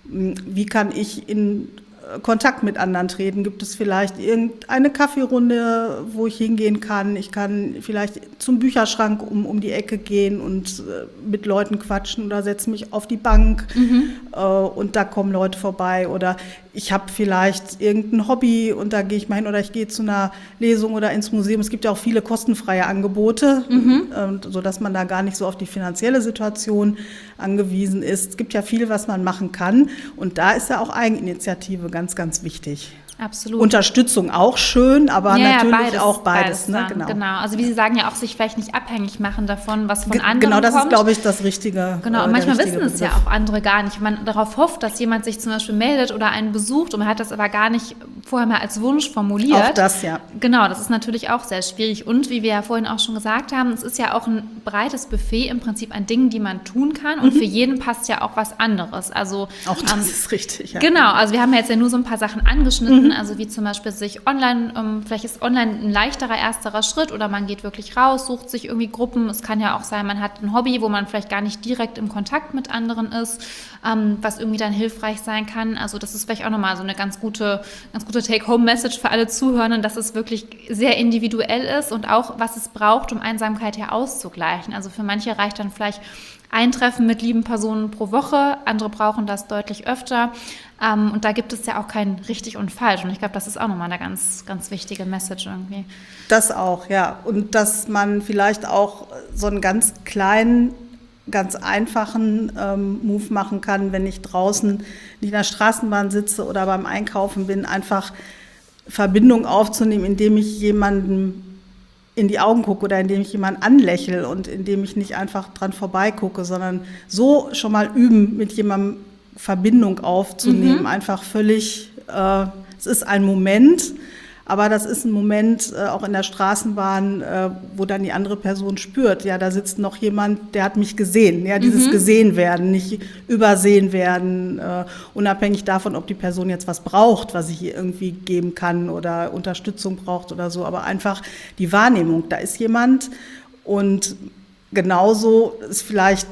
wie kann ich in Kontakt mit anderen treten? Gibt es vielleicht irgendeine Kaffeerunde, wo ich hingehen kann? Ich kann vielleicht zum Bücherschrank um, um die Ecke gehen und äh, mit Leuten quatschen oder setze mich auf die Bank mhm. äh, und da kommen Leute vorbei. Oder ich habe vielleicht irgendein Hobby und da gehe ich mal hin oder ich gehe zu einer Lesung oder ins Museum. Es gibt ja auch viele kostenfreie Angebote, mhm. äh, sodass man da gar nicht so auf die finanzielle Situation angewiesen ist. Es gibt ja viel, was man machen kann und da ist ja auch Eigeninitiative ganz, ganz wichtig. Absolut. Unterstützung auch schön, aber ja, natürlich beides, auch beides. beides ne? genau. genau. Also wie Sie sagen, ja auch sich vielleicht nicht abhängig machen davon, was von Ge- anderen Genau, das kommt. ist, glaube ich, das Richtige. Genau, und äh, manchmal richtige wissen es Begriff. ja auch andere gar nicht. Wenn man darauf hofft, dass jemand sich zum Beispiel meldet oder einen besucht und man hat das aber gar nicht vorher mal als Wunsch formuliert. Auch das, ja. Genau, das ist natürlich auch sehr schwierig. Und wie wir ja vorhin auch schon gesagt haben, es ist ja auch ein breites Buffet im Prinzip an Dingen, die man tun kann. Und mhm. für jeden passt ja auch was anderes. Also, auch das ähm, ist richtig, ja. Genau, also wir haben ja jetzt ja nur so ein paar Sachen angeschnitten, mhm. also wie zum Beispiel sich online, ähm, vielleicht ist online ein leichterer ersterer Schritt oder man geht wirklich raus, sucht sich irgendwie Gruppen. Es kann ja auch sein, man hat ein Hobby, wo man vielleicht gar nicht direkt im Kontakt mit anderen ist, ähm, was irgendwie dann hilfreich sein kann. Also das ist vielleicht auch nochmal so eine ganz gute, ganz gute Take-Home-Message für alle Zuhörenden, dass es wirklich sehr individuell ist und auch, was es braucht, um Einsamkeit ja auszugleichen. Also für manche reicht dann vielleicht ein Treffen mit lieben Personen pro Woche, andere brauchen das deutlich öfter. Ähm, und da gibt es ja auch kein richtig und falsch. Und ich glaube, das ist auch nochmal eine ganz, ganz wichtige Message irgendwie. Das auch, ja. Und dass man vielleicht auch so einen ganz kleinen, ganz einfachen ähm, Move machen kann, wenn ich draußen nicht in der Straßenbahn sitze oder beim Einkaufen bin, einfach Verbindung aufzunehmen, indem ich jemanden in die Augen gucke oder indem ich jemanden anlächle und indem ich nicht einfach dran vorbeigucke, sondern so schon mal üben, mit jemandem Verbindung aufzunehmen. Mhm. Einfach völlig, äh, es ist ein Moment, aber das ist ein Moment äh, auch in der Straßenbahn, äh, wo dann die andere Person spürt, ja, da sitzt noch jemand, der hat mich gesehen. Ja, dieses mhm. gesehen werden, nicht übersehen werden, äh, unabhängig davon, ob die Person jetzt was braucht, was ich ihr irgendwie geben kann oder Unterstützung braucht oder so, aber einfach die Wahrnehmung, da ist jemand und genauso ist vielleicht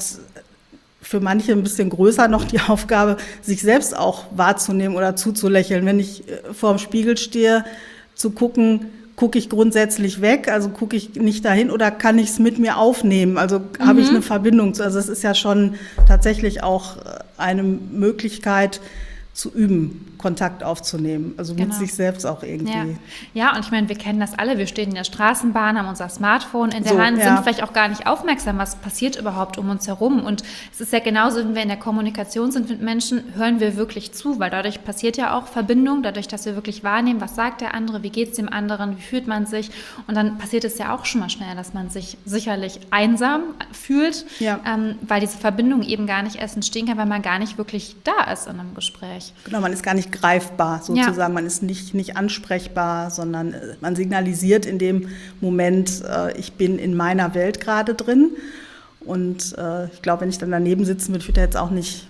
für manche ein bisschen größer noch die Aufgabe, sich selbst auch wahrzunehmen oder zuzulächeln. Wenn ich vor dem Spiegel stehe, zu gucken, gucke ich grundsätzlich weg, also gucke ich nicht dahin oder kann ich es mit mir aufnehmen? Also mhm. habe ich eine Verbindung zu, also es ist ja schon tatsächlich auch eine Möglichkeit, zu üben, Kontakt aufzunehmen, also Genau. mit sich selbst auch irgendwie. Ja, ja, und ich meine, wir kennen das alle, wir stehen in der Straßenbahn, haben unser Smartphone in der So, Hand, ja. sind vielleicht auch gar nicht aufmerksam, was passiert überhaupt um uns herum. Und es ist ja genauso, wenn wir in der Kommunikation sind mit Menschen, hören wir wirklich zu, weil dadurch passiert ja auch Verbindung, dadurch, dass wir wirklich wahrnehmen, was sagt der andere, wie geht es dem anderen, wie fühlt man sich. Und dann passiert es ja auch schon mal schnell, dass man sich sicherlich einsam fühlt, Ja. ähm, weil diese Verbindung eben gar nicht erst entstehen kann, weil man gar nicht wirklich da ist in einem Gespräch. Genau, man ist gar nicht greifbar sozusagen, ja. Man ist nicht, nicht ansprechbar, sondern man signalisiert in dem Moment, äh, ich bin in meiner Welt gerade drin. Und äh, ich glaube, wenn ich dann daneben sitzen würde, ich würde jetzt auch nicht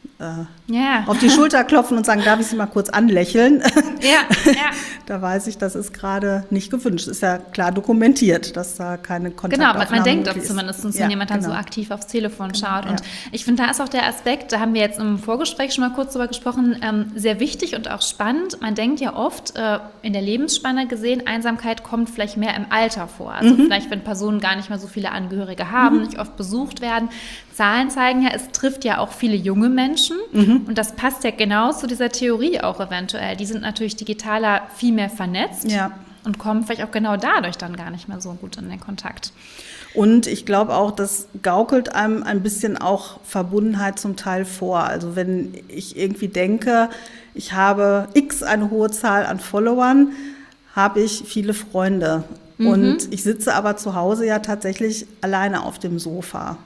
äh, ja. auf die Schulter klopfen und sagen, darf ich Sie mal kurz anlächeln? Ja, ja. Da weiß ich, das ist gerade nicht gewünscht. Ist ja klar dokumentiert, dass da keine Kontaktaufnahme Genau, man, man denkt möglich das ist. zumindest, wenn Ja, jemand dann genau. so aktiv aufs Telefon Genau, schaut. ja. Und ich finde, da ist auch der Aspekt, da haben wir jetzt im Vorgespräch schon mal kurz drüber gesprochen, ähm, sehr wichtig und auch spannend. Man denkt ja oft, äh, in der Lebensspanne gesehen, Einsamkeit kommt vielleicht mehr im Alter vor. Also Mhm. vielleicht, wenn Personen gar nicht mehr so viele Angehörige haben, Mhm. nicht oft besucht werden. Zahlen zeigen ja, es trifft ja auch viele junge Menschen. Mhm. Und das passt ja genau zu dieser Theorie auch eventuell. Die sind natürlich digitaler viel mehr vernetzt. Ja. Und kommen vielleicht auch genau dadurch dann gar nicht mehr so gut in den Kontakt. Und ich glaube auch, das gaukelt einem ein bisschen auch Verbundenheit zum Teil vor. Also wenn ich irgendwie denke, ich habe X, eine hohe Zahl an Followern, habe ich viele Freunde. Mhm. Und ich sitze aber zu Hause ja tatsächlich alleine auf dem Sofa.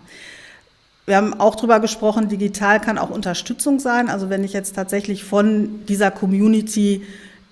Wir haben auch darüber gesprochen, digital kann auch Unterstützung sein. Also wenn ich jetzt tatsächlich von dieser Community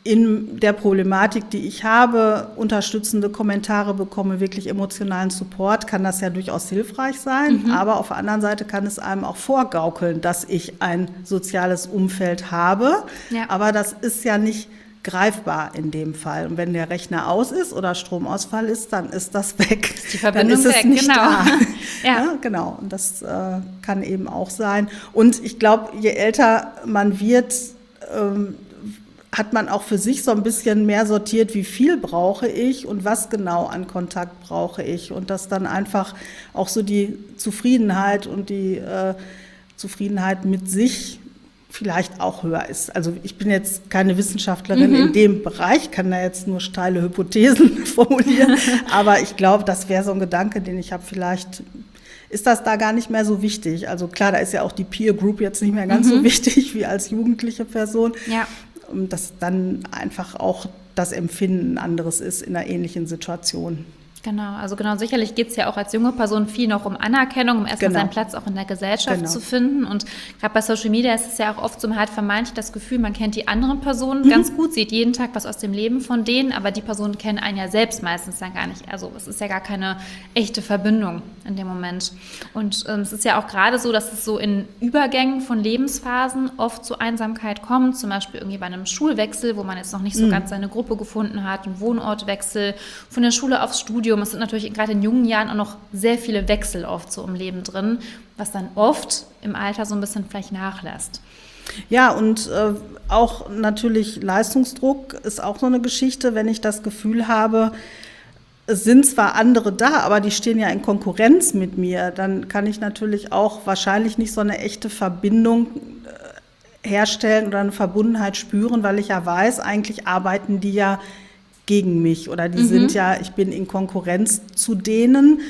in der Problematik, die ich habe, unterstützende Kommentare bekomme, wirklich emotionalen Support, kann das ja durchaus hilfreich sein. Mhm. Aber auf der anderen Seite kann es einem auch vorgaukeln, dass ich ein soziales Umfeld habe. Ja. Aber das ist ja nicht greifbar in dem Fall. Und wenn der Rechner aus ist oder Stromausfall ist, dann ist das weg. Ist die Verbindung dann ist es weg, nicht genau. da. Ja. Ja, genau. Und das äh, kann eben auch sein. Und ich glaube, je älter man wird, ähm, hat man auch für sich so ein bisschen mehr sortiert, wie viel brauche ich und was genau an Kontakt brauche ich. Und dass dann einfach auch so die Zufriedenheit und die äh, Zufriedenheit mit sich vielleicht auch höher ist. Also ich bin jetzt keine Wissenschaftlerin mhm. in dem Bereich, kann da jetzt nur steile Hypothesen formulieren, aber ich glaube, das wäre so ein Gedanke, den ich habe. Vielleicht ist das da gar nicht mehr so wichtig. Also klar, da ist ja auch die Peer Group jetzt nicht mehr ganz mhm. so wichtig wie als jugendliche Person. Ja. Dass dann einfach auch das Empfinden anderes ist in einer ähnlichen Situation. Genau, also genau, sicherlich geht es ja auch als junge Person viel noch um Anerkennung, um erstmal Genau. seinen Platz auch in der Gesellschaft Genau. zu finden. Und gerade bei Social Media ist es ja auch oft so, man hat vermeintlich das Gefühl, man kennt die anderen Personen mhm. ganz gut, sieht jeden Tag was aus dem Leben von denen, aber die Personen kennen einen ja selbst meistens dann gar nicht. Also es ist ja gar keine echte Verbindung in dem Moment. Und ähm, es ist ja auch gerade so, dass es so in Übergängen von Lebensphasen oft zu Einsamkeit kommt, zum Beispiel irgendwie bei einem Schulwechsel, wo man jetzt noch nicht so mhm. ganz seine Gruppe gefunden hat, ein Wohnortwechsel, von der Schule aufs Studium. Es sind natürlich gerade in jungen Jahren auch noch sehr viele Wechsel oft so im Leben drin, was dann oft im Alter so ein bisschen vielleicht nachlässt. Ja, und äh, auch natürlich Leistungsdruck ist auch so eine Geschichte, wenn ich das Gefühl habe, es sind zwar andere da, aber die stehen ja in Konkurrenz mit mir, dann kann ich natürlich auch wahrscheinlich nicht so eine echte Verbindung äh, herstellen oder eine Verbundenheit spüren, weil ich ja weiß, eigentlich arbeiten die ja gegen mich oder die mhm. sind ja, ich bin in Konkurrenz zu denen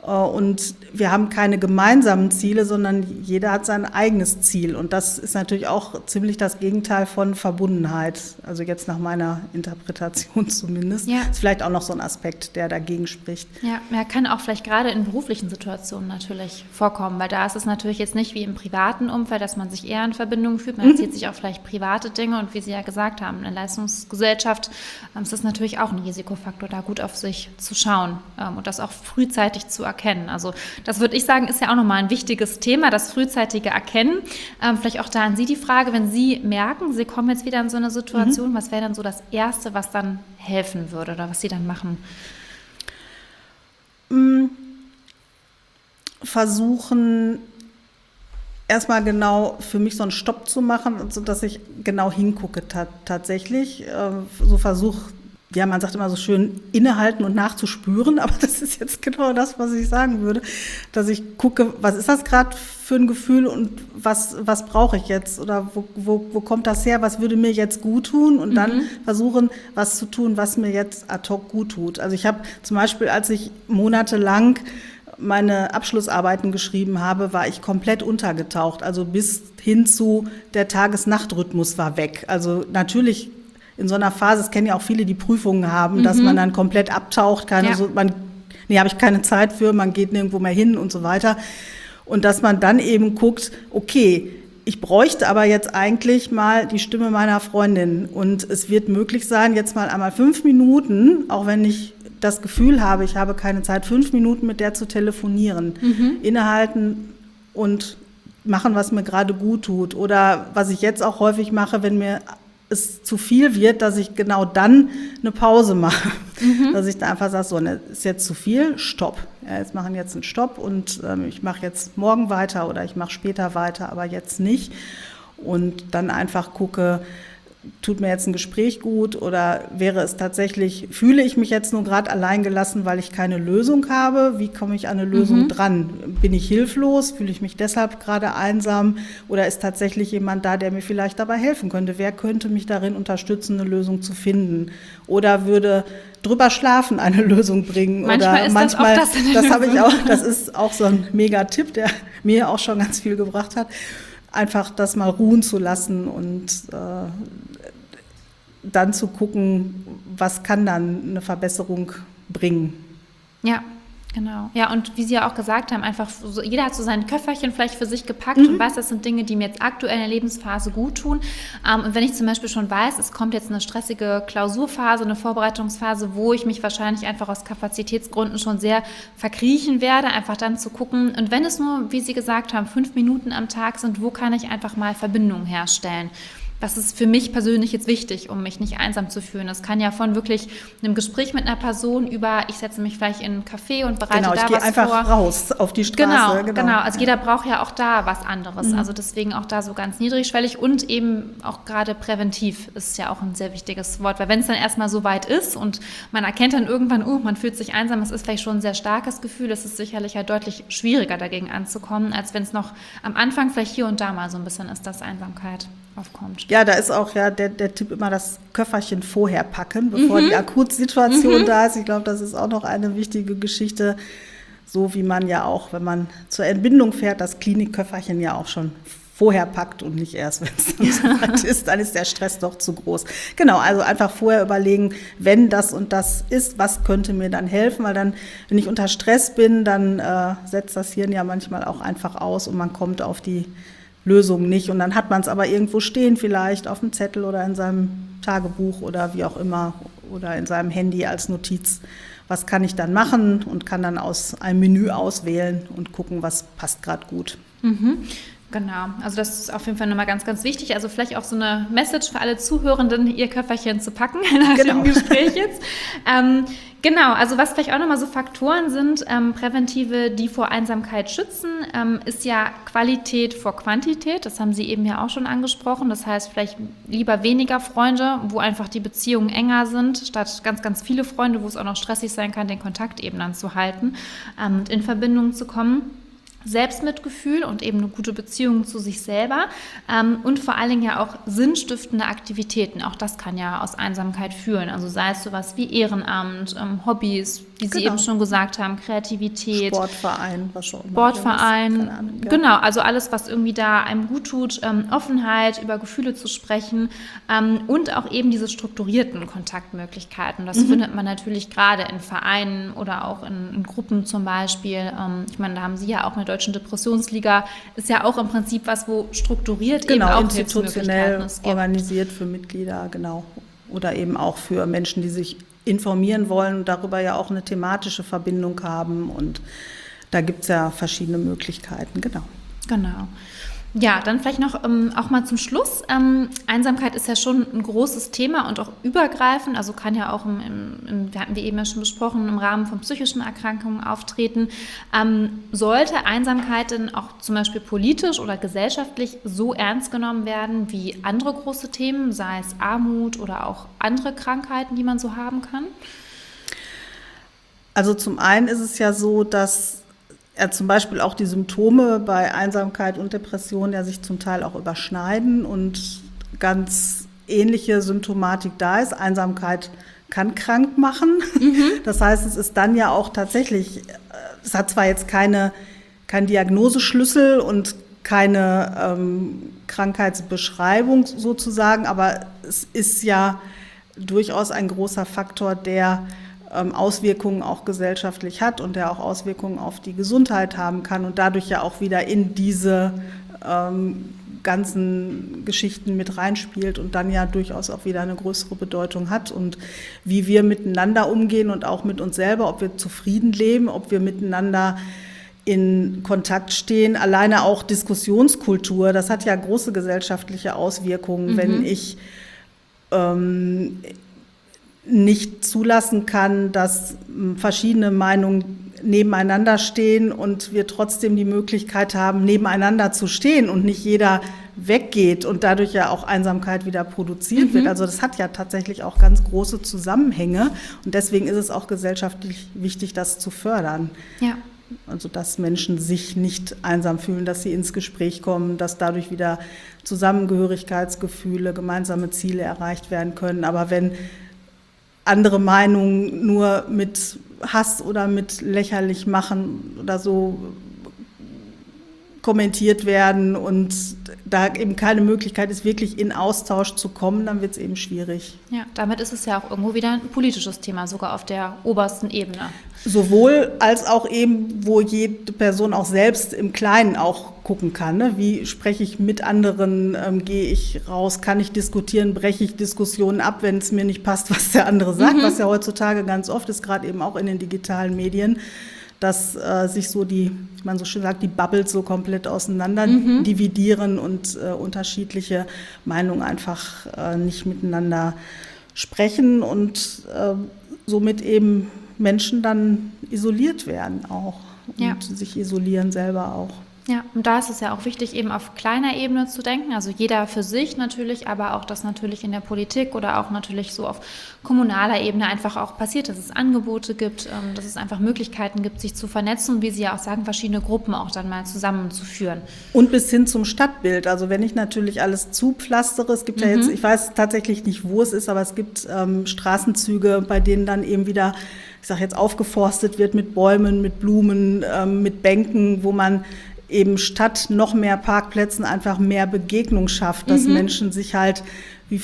und wir haben keine gemeinsamen Ziele, sondern jeder hat sein eigenes Ziel und das ist natürlich auch ziemlich das Gegenteil von Verbundenheit, also jetzt nach meiner Interpretation zumindest. Ja. Ist vielleicht auch noch so ein Aspekt, der dagegen spricht. Ja, ja, kann auch vielleicht gerade in beruflichen Situationen natürlich vorkommen, weil da ist es natürlich jetzt nicht wie im privaten Umfeld, dass man sich eher in Verbindung fühlt, man mhm. erzählt sich auch vielleicht private Dinge und wie Sie ja gesagt haben, in der Leistungsgesellschaft ähm, ist es natürlich auch ein Risikofaktor, da gut auf sich zu schauen ähm, und das auch frühzeitig zu erkennen. Also das würde ich sagen, ist ja auch nochmal ein wichtiges Thema, das frühzeitige Erkennen. Ähm, vielleicht auch da an Sie die Frage, wenn Sie merken, Sie kommen jetzt wieder in so eine Situation, mhm. was wäre dann so das Erste, was dann helfen würde oder was Sie dann machen? Versuchen, erstmal genau für mich so einen Stopp zu machen, sodass ich genau hingucke ta- tatsächlich. Äh, so versuche ja, man sagt immer so schön, innehalten und nachzuspüren, aber das ist jetzt genau das, was ich sagen würde, dass ich gucke, was ist das gerade für ein Gefühl und was, was brauche ich jetzt oder wo, wo, wo kommt das her, was würde mir jetzt gut tun und dann mhm. versuchen, was zu tun, was mir jetzt ad hoc gut tut. Also ich habe zum Beispiel, als ich monatelang meine Abschlussarbeiten geschrieben habe, war ich komplett untergetaucht, also bis hin zu der Tages-Nacht-Rhythmus war weg. Also natürlich in so einer Phase, es kennen ja auch viele, die Prüfungen haben, mhm. dass man dann komplett abtaucht, keine, ja. so, man, nee, habe ich keine Zeit für, man geht nirgendwo mehr hin und so weiter. Und dass man dann eben guckt, okay, ich bräuchte aber jetzt eigentlich mal die Stimme meiner Freundin und es wird möglich sein, jetzt mal einmal fünf Minuten, auch wenn ich das Gefühl habe, ich habe keine Zeit, fünf Minuten mit der zu telefonieren, mhm. innehalten und machen, was mir gerade gut tut. Oder was ich jetzt auch häufig mache, wenn mir es zu viel wird, dass ich genau dann eine Pause mache. Mhm. Dass ich da einfach sage, so, ne, ist jetzt zu viel, Stopp. Ja, jetzt machen jetzt einen Stopp und ähm, ich mache jetzt morgen weiter oder ich mache später weiter, aber jetzt nicht. Und dann einfach gucke, tut mir jetzt ein Gespräch gut oder wäre es tatsächlich, fühle ich mich jetzt nur gerade allein gelassen, weil ich keine Lösung habe? Wie komme ich an eine Lösung mhm. dran? Bin ich hilflos? Fühle ich mich deshalb gerade einsam? Oder ist tatsächlich jemand da, der mir vielleicht dabei helfen könnte? Wer könnte mich darin unterstützen, eine Lösung zu finden? Oder würde drüber schlafen eine Lösung bringen? Manchmal oder ist manchmal, das auch das eine das habe Lösung. ich auch, das ist auch so ein Mega-Tipp, der mir auch schon ganz viel gebracht hat. Einfach das mal ruhen zu lassen und äh, dann zu gucken, was kann dann eine Verbesserung bringen. Ja, genau. Ja, und wie Sie ja auch gesagt haben, einfach so, jeder hat so sein Köfferchen vielleicht für sich gepackt Mhm. und weiß, das sind Dinge, die mir jetzt aktuell in der Lebensphase gut tun. Ähm, und wenn ich zum Beispiel schon weiß, es kommt jetzt eine stressige Klausurphase, eine Vorbereitungsphase, wo ich mich wahrscheinlich einfach aus Kapazitätsgründen schon sehr verkriechen werde, einfach dann zu gucken. Und wenn es nur, wie Sie gesagt haben, fünf Minuten am Tag sind, wo kann ich einfach mal Verbindungen herstellen? Was ist für mich persönlich jetzt wichtig, um mich nicht einsam zu fühlen? Das kann ja von wirklich einem Gespräch mit einer Person über, ich setze mich vielleicht in einen Café und bereite genau, da ich was einfach vor. raus auf die Straße. Genau, Genau, genau. Also ja. jeder braucht ja auch da was anderes. Mhm. Also deswegen auch da so ganz niedrigschwellig und eben auch gerade präventiv ist ja auch ein sehr wichtiges Wort. Weil wenn es dann erstmal so weit ist und man erkennt dann irgendwann, oh, man fühlt sich einsam, das ist vielleicht schon ein sehr starkes Gefühl, es ist sicherlich ja deutlich schwieriger dagegen anzukommen, als wenn es noch am Anfang vielleicht hier und da mal so ein bisschen ist, dass Einsamkeit aufkommt. Ja, da ist auch ja der, der Tipp immer das Köfferchen vorher packen, bevor Mhm. die Akutsituation Mhm. da ist. Ich glaube, das ist auch noch eine wichtige Geschichte, so wie man ja auch, wenn man zur Entbindung fährt, das Klinikköfferchen ja auch schon vorher packt und nicht erst, wenn es dann so weit ist, dann ist der Stress doch zu groß. Genau, also einfach vorher überlegen, wenn das und das ist, was könnte mir dann helfen, weil dann, wenn ich unter Stress bin, dann äh, setzt das Hirn ja manchmal auch einfach aus und man kommt auf die Lösung nicht. Und dann hat man es aber irgendwo stehen, vielleicht auf dem Zettel oder in seinem Tagebuch oder wie auch immer oder in seinem Handy als Notiz. Was kann ich dann machen und kann dann aus einem Menü auswählen und gucken, was passt gerade gut. Mhm. Genau, also das ist auf jeden Fall nochmal ganz, ganz wichtig. Also vielleicht auch so eine Message für alle Zuhörenden, ihr Köfferchen zu packen nach Genau. dem Gespräch jetzt. ähm, genau, also was vielleicht auch nochmal so Faktoren sind, ähm, Präventive, die vor Einsamkeit schützen, ähm, ist ja Qualität vor Quantität. Das haben Sie eben ja auch schon angesprochen. Das heißt vielleicht lieber weniger Freunde, wo einfach die Beziehungen enger sind, statt ganz, ganz viele Freunde, wo es auch noch stressig sein kann, den Kontakt eben dann zu halten ähm, und in Verbindung zu kommen. Selbstmitgefühl und eben eine gute Beziehung zu sich selber ähm, und vor allen Dingen ja auch sinnstiftende Aktivitäten. Auch das kann ja aus Einsamkeit führen. Also sei es sowas wie Ehrenamt, ähm, Hobbys, wie Sie Genau. eben schon gesagt haben, Kreativität. Sportverein, was schon immer. Sportverein, Keine Ahnung, ja. genau, also alles, was irgendwie da einem gut tut, ähm, Offenheit, über Gefühle zu sprechen ähm, und auch eben diese strukturierten Kontaktmöglichkeiten. Das Mhm. findet man natürlich gerade in Vereinen oder auch in, in Gruppen zum Beispiel. Ähm, ich meine, da haben Sie ja auch eine Deutschen Depressionsliga, ist ja auch im Prinzip was, wo strukturiert Genau, eben auch institutionell Hilfsmöglichkeiten es gibt. organisiert für Mitglieder, genau. Oder eben auch für Menschen, die sich informieren wollen und darüber ja auch eine thematische Verbindung haben. Und da gibt es ja verschiedene Möglichkeiten, genau. Genau. Ja, dann vielleicht noch ähm, auch mal zum Schluss. Ähm, Einsamkeit ist ja schon ein großes Thema und auch übergreifend, also kann ja auch, im, im, im, wir hatten wir eben ja schon besprochen, im Rahmen von psychischen Erkrankungen auftreten. Ähm, sollte Einsamkeit denn auch zum Beispiel politisch oder gesellschaftlich so ernst genommen werden wie andere große Themen, sei es Armut oder auch andere Krankheiten, die man so haben kann? Also zum einen ist es ja so, dass ja, zum Beispiel auch die Symptome bei Einsamkeit und Depression ja sich zum Teil auch überschneiden und ganz ähnliche Symptomatik da ist. Einsamkeit kann krank machen. Mhm. Das heißt, es ist dann ja auch tatsächlich, es hat zwar jetzt keine, kein Diagnoseschlüssel und keine ähm, Krankheitsbeschreibung sozusagen, aber es ist ja durchaus ein großer Faktor, der Auswirkungen auch gesellschaftlich hat und der auch Auswirkungen auf die Gesundheit haben kann und dadurch ja auch wieder in diese ähm, ganzen Geschichten mit reinspielt und dann ja durchaus auch wieder eine größere Bedeutung hat. Und wie wir miteinander umgehen und auch mit uns selber, ob wir zufrieden leben, ob wir miteinander in Kontakt stehen, alleine auch Diskussionskultur, das hat ja große gesellschaftliche Auswirkungen, mhm. wenn ich ähm, nicht zulassen kann, dass verschiedene Meinungen nebeneinander stehen und wir trotzdem die Möglichkeit haben, nebeneinander zu stehen und nicht jeder weggeht und dadurch ja auch Einsamkeit wieder produziert mhm. wird. Also das hat ja tatsächlich auch ganz große Zusammenhänge und deswegen ist es auch gesellschaftlich wichtig, das zu fördern. Ja. Also dass Menschen sich nicht einsam fühlen, dass sie ins Gespräch kommen, dass dadurch wieder Zusammengehörigkeitsgefühle, gemeinsame Ziele erreicht werden können. Aber wenn andere Meinungen nur mit Hass oder mit lächerlich machen oder so kommentiert werden und da eben keine Möglichkeit ist, wirklich in Austausch zu kommen, dann wird es eben schwierig. Ja, damit ist es ja auch irgendwo wieder ein politisches Thema, sogar auf der obersten Ebene. Sowohl als auch eben, wo jede Person auch selbst im Kleinen auch gucken kann. Ne? Wie spreche ich mit anderen, ähm, gehe ich raus, kann ich diskutieren, breche ich Diskussionen ab, wenn es mir nicht passt, was der andere sagt, mhm. was ja heutzutage ganz oft ist, gerade eben auch in den digitalen Medien, dass äh, sich so die, wie man so schön sagt, die Bubbles so komplett auseinander mhm. dividieren und äh, unterschiedliche Meinungen einfach äh, nicht miteinander sprechen und äh, somit eben Menschen dann isoliert werden auch und ja. sich isolieren selber auch. Ja, und da ist es ja auch wichtig, eben auf kleiner Ebene zu denken, also jeder für sich natürlich, aber auch, dass natürlich in der Politik oder auch natürlich so auf kommunaler Ebene einfach auch passiert, dass es Angebote gibt, dass es einfach Möglichkeiten gibt, sich zu vernetzen und wie Sie ja auch sagen, verschiedene Gruppen auch dann mal zusammenzuführen. Und bis hin zum Stadtbild, also wenn ich natürlich alles zupflastere, es gibt mhm. ja jetzt, ich weiß tatsächlich nicht, wo es ist, aber es gibt ähm, Straßenzüge, bei denen dann eben wieder, ich sage jetzt, aufgeforstet wird mit Bäumen, mit Blumen, ähm, mit Bänken, wo man eben statt noch mehr Parkplätzen einfach mehr Begegnung schafft, dass mhm. Menschen sich halt wie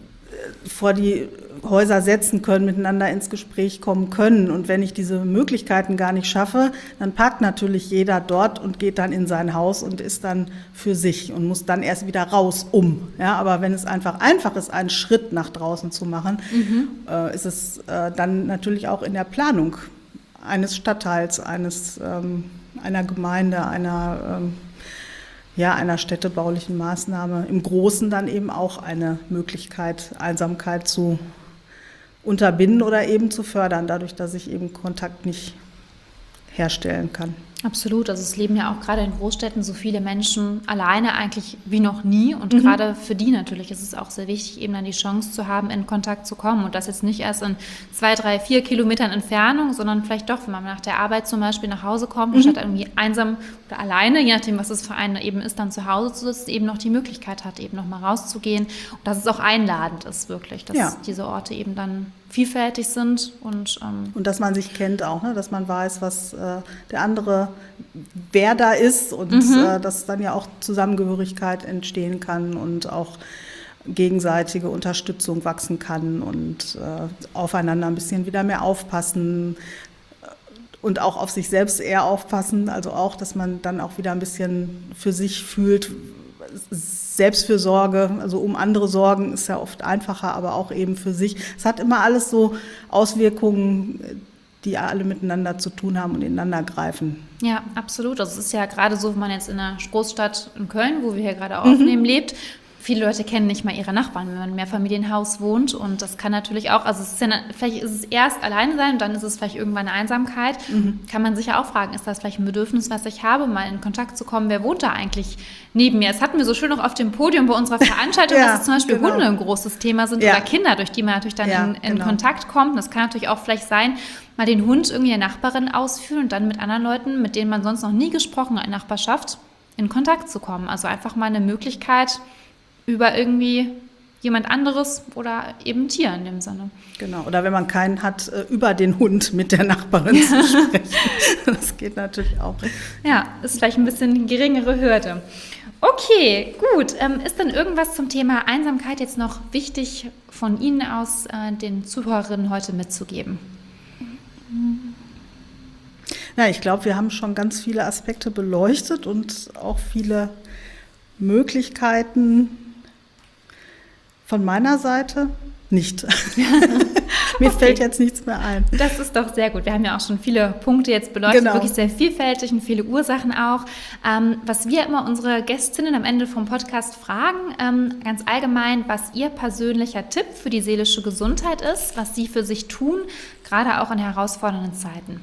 vor die Häuser setzen können, miteinander ins Gespräch kommen können. Und wenn ich diese Möglichkeiten gar nicht schaffe, dann parkt natürlich jeder dort und geht dann in sein Haus und ist dann für sich und muss dann erst wieder raus um. Ja, aber wenn es einfach einfach ist, einen Schritt nach draußen zu machen, mhm. äh, ist es äh, dann natürlich auch in der Planung eines Stadtteils, eines ähm, einer Gemeinde, einer, ähm, ja, einer städtebaulichen Maßnahme, im Großen dann eben auch eine Möglichkeit, Einsamkeit zu unterbinden oder eben zu fördern, dadurch, dass ich eben Kontakt nicht herstellen kann. Absolut, also es leben ja auch gerade in Großstädten so viele Menschen alleine eigentlich wie noch nie und mhm. gerade für die natürlich ist es auch sehr wichtig, eben dann die Chance zu haben, in Kontakt zu kommen und das jetzt nicht erst in zwei, drei, vier Kilometern Entfernung, sondern vielleicht doch, wenn man nach der Arbeit zum Beispiel nach Hause kommt, mhm. statt irgendwie einsam oder alleine, je nachdem, was das für einen eben ist, dann zu Hause zu sitzen, eben noch die Möglichkeit hat, eben noch mal rauszugehen und dass es auch einladend ist wirklich, dass ja. diese Orte eben dann vielfältig sind. Und, ähm und dass man sich kennt auch, ne? Dass man weiß, was äh, der andere, wer da ist und mhm. äh, dass dann ja auch Zusammengehörigkeit entstehen kann und auch gegenseitige Unterstützung wachsen kann und äh, aufeinander ein bisschen wieder mehr aufpassen und auch auf sich selbst eher aufpassen. Also auch, dass man dann auch wieder ein bisschen für sich fühlt, Selbstfürsorge, also um andere sorgen, ist ja oft einfacher, aber auch eben für sich. Es hat immer alles so Auswirkungen, die alle miteinander zu tun haben und ineinander greifen. Ja, absolut. Also es ist ja gerade so, wenn man jetzt in einer Großstadt in Köln, wo wir hier gerade aufnehmen, mhm. lebt, viele Leute kennen nicht mal ihre Nachbarn, wenn man im Mehrfamilienhaus wohnt. Und das kann natürlich auch, also es ist ja, vielleicht ist es erst alleine sein und dann ist es vielleicht irgendwann eine Einsamkeit. Mhm. Kann man sich ja auch fragen, ist das vielleicht ein Bedürfnis, was ich habe, mal in Kontakt zu kommen? Wer wohnt da eigentlich neben mir? Das hatten wir so schön noch auf dem Podium bei unserer Veranstaltung, ja, dass es zum Beispiel genau. Hunde ein großes Thema sind ja. oder Kinder, durch die man natürlich dann ja, in, in genau. Kontakt kommt. Und das kann natürlich auch vielleicht sein, mal den Hund irgendwie der Nachbarin ausführen und dann mit anderen Leuten, mit denen man sonst noch nie gesprochen hat in der Nachbarschaft, in Kontakt zu kommen. Also einfach mal eine Möglichkeit, über irgendwie jemand anderes oder eben Tier in dem Sinne. Genau, oder wenn man keinen hat, über den Hund mit der Nachbarin zu sprechen. Das geht natürlich auch. Ja, ist vielleicht ein bisschen eine geringere Hürde. Okay, gut. Ähm, ist denn irgendwas zum Thema Einsamkeit jetzt noch wichtig von Ihnen aus äh, den Zuhörerinnen heute mitzugeben? Ja, ich glaube, wir haben schon ganz viele Aspekte beleuchtet und auch viele Möglichkeiten. Von meiner Seite nicht. Mir okay. fällt jetzt nichts mehr ein. Das ist doch sehr gut. Wir haben ja auch schon viele Punkte jetzt beleuchtet, genau. wirklich sehr vielfältig und viele Ursachen auch. Ähm, was wir immer unsere Gästinnen am Ende vom Podcast fragen, ähm, ganz allgemein, was Ihr persönlicher Tipp für die seelische Gesundheit ist, was Sie für sich tun, gerade auch in herausfordernden Zeiten.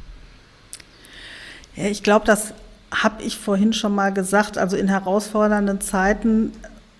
Ja, ich glaube, das habe ich vorhin schon mal gesagt. Also in herausfordernden Zeiten,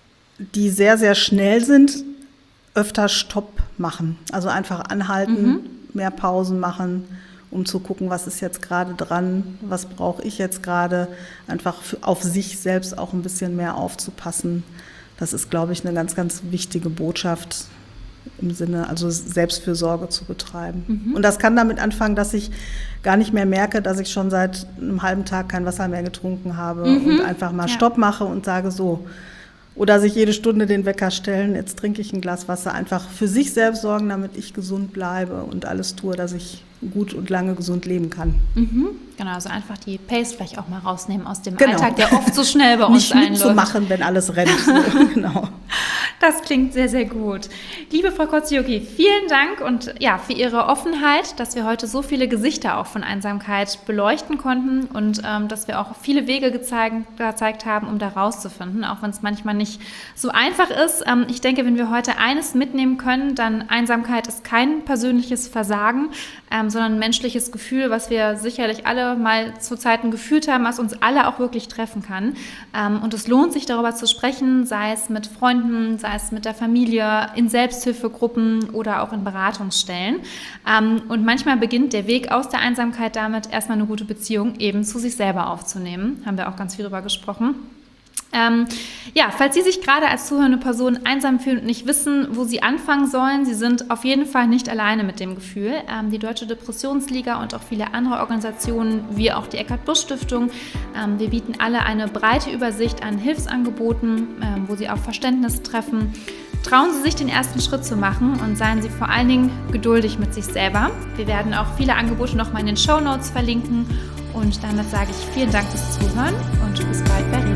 die sehr, sehr schnell sind, öfter Stopp machen. Also einfach anhalten, mhm. mehr Pausen machen, um zu gucken, was ist jetzt gerade dran, was brauche ich jetzt gerade, einfach auf sich selbst auch ein bisschen mehr aufzupassen. Das ist, glaube ich, eine ganz, ganz wichtige Botschaft im Sinne, also Selbstfürsorge zu betreiben. Mhm. Und das kann damit anfangen, dass ich gar nicht mehr merke, dass ich schon seit einem halben Tag kein Wasser mehr getrunken habe mhm. und einfach mal ja. Stopp mache und sage so, oder sich jede Stunde den Wecker stellen, jetzt trinke ich ein Glas Wasser, einfach für sich selbst sorgen, damit ich gesund bleibe und alles tue, dass ich gut und lange gesund leben kann. Mhm. Genau, also einfach die Pace vielleicht auch mal rausnehmen aus dem genau. Alltag, der oft so schnell bei uns einläuft. Nicht mitzumachen, wenn alles rennt. Genau. Das klingt sehr, sehr gut. Liebe Frau Kostjuki, vielen Dank und ja, für Ihre Offenheit, dass wir heute so viele Gesichter auch von Einsamkeit beleuchten konnten und ähm, dass wir auch viele Wege gezeigt, gezeigt haben, um da rauszufinden, auch wenn es manchmal nicht so einfach ist. Ähm, ich denke, wenn wir heute eines mitnehmen können, dann Einsamkeit ist kein persönliches Versagen, ähm, sondern ein menschliches Gefühl, was wir sicherlich alle mal zu Zeiten gefühlt haben, was uns alle auch wirklich treffen kann. Ähm, und es lohnt sich, darüber zu sprechen, sei es mit Freunden, sei es mit der Familie, in Selbsthilfegruppen oder auch in Beratungsstellen. Ähm, und manchmal beginnt der Weg aus der Einsamkeit damit, erstmal eine gute Beziehung eben zu sich selber aufzunehmen. Haben wir auch ganz viel darüber gesprochen. Ähm, ja, falls Sie sich gerade als zuhörende Person einsam fühlen und nicht wissen, wo Sie anfangen sollen, Sie sind auf jeden Fall nicht alleine mit dem Gefühl. Ähm, die Deutsche Depressionsliga und auch viele andere Organisationen, wie auch die Eckart-Busch-Stiftung, ähm, wir bieten alle eine breite Übersicht an Hilfsangeboten, ähm, wo Sie auf Verständnis treffen. Trauen Sie sich, den ersten Schritt zu machen und seien Sie vor allen Dingen geduldig mit sich selber. Wir werden auch viele Angebote nochmal in den Shownotes verlinken und damit sage ich vielen Dank fürs Zuhören und bis bald bei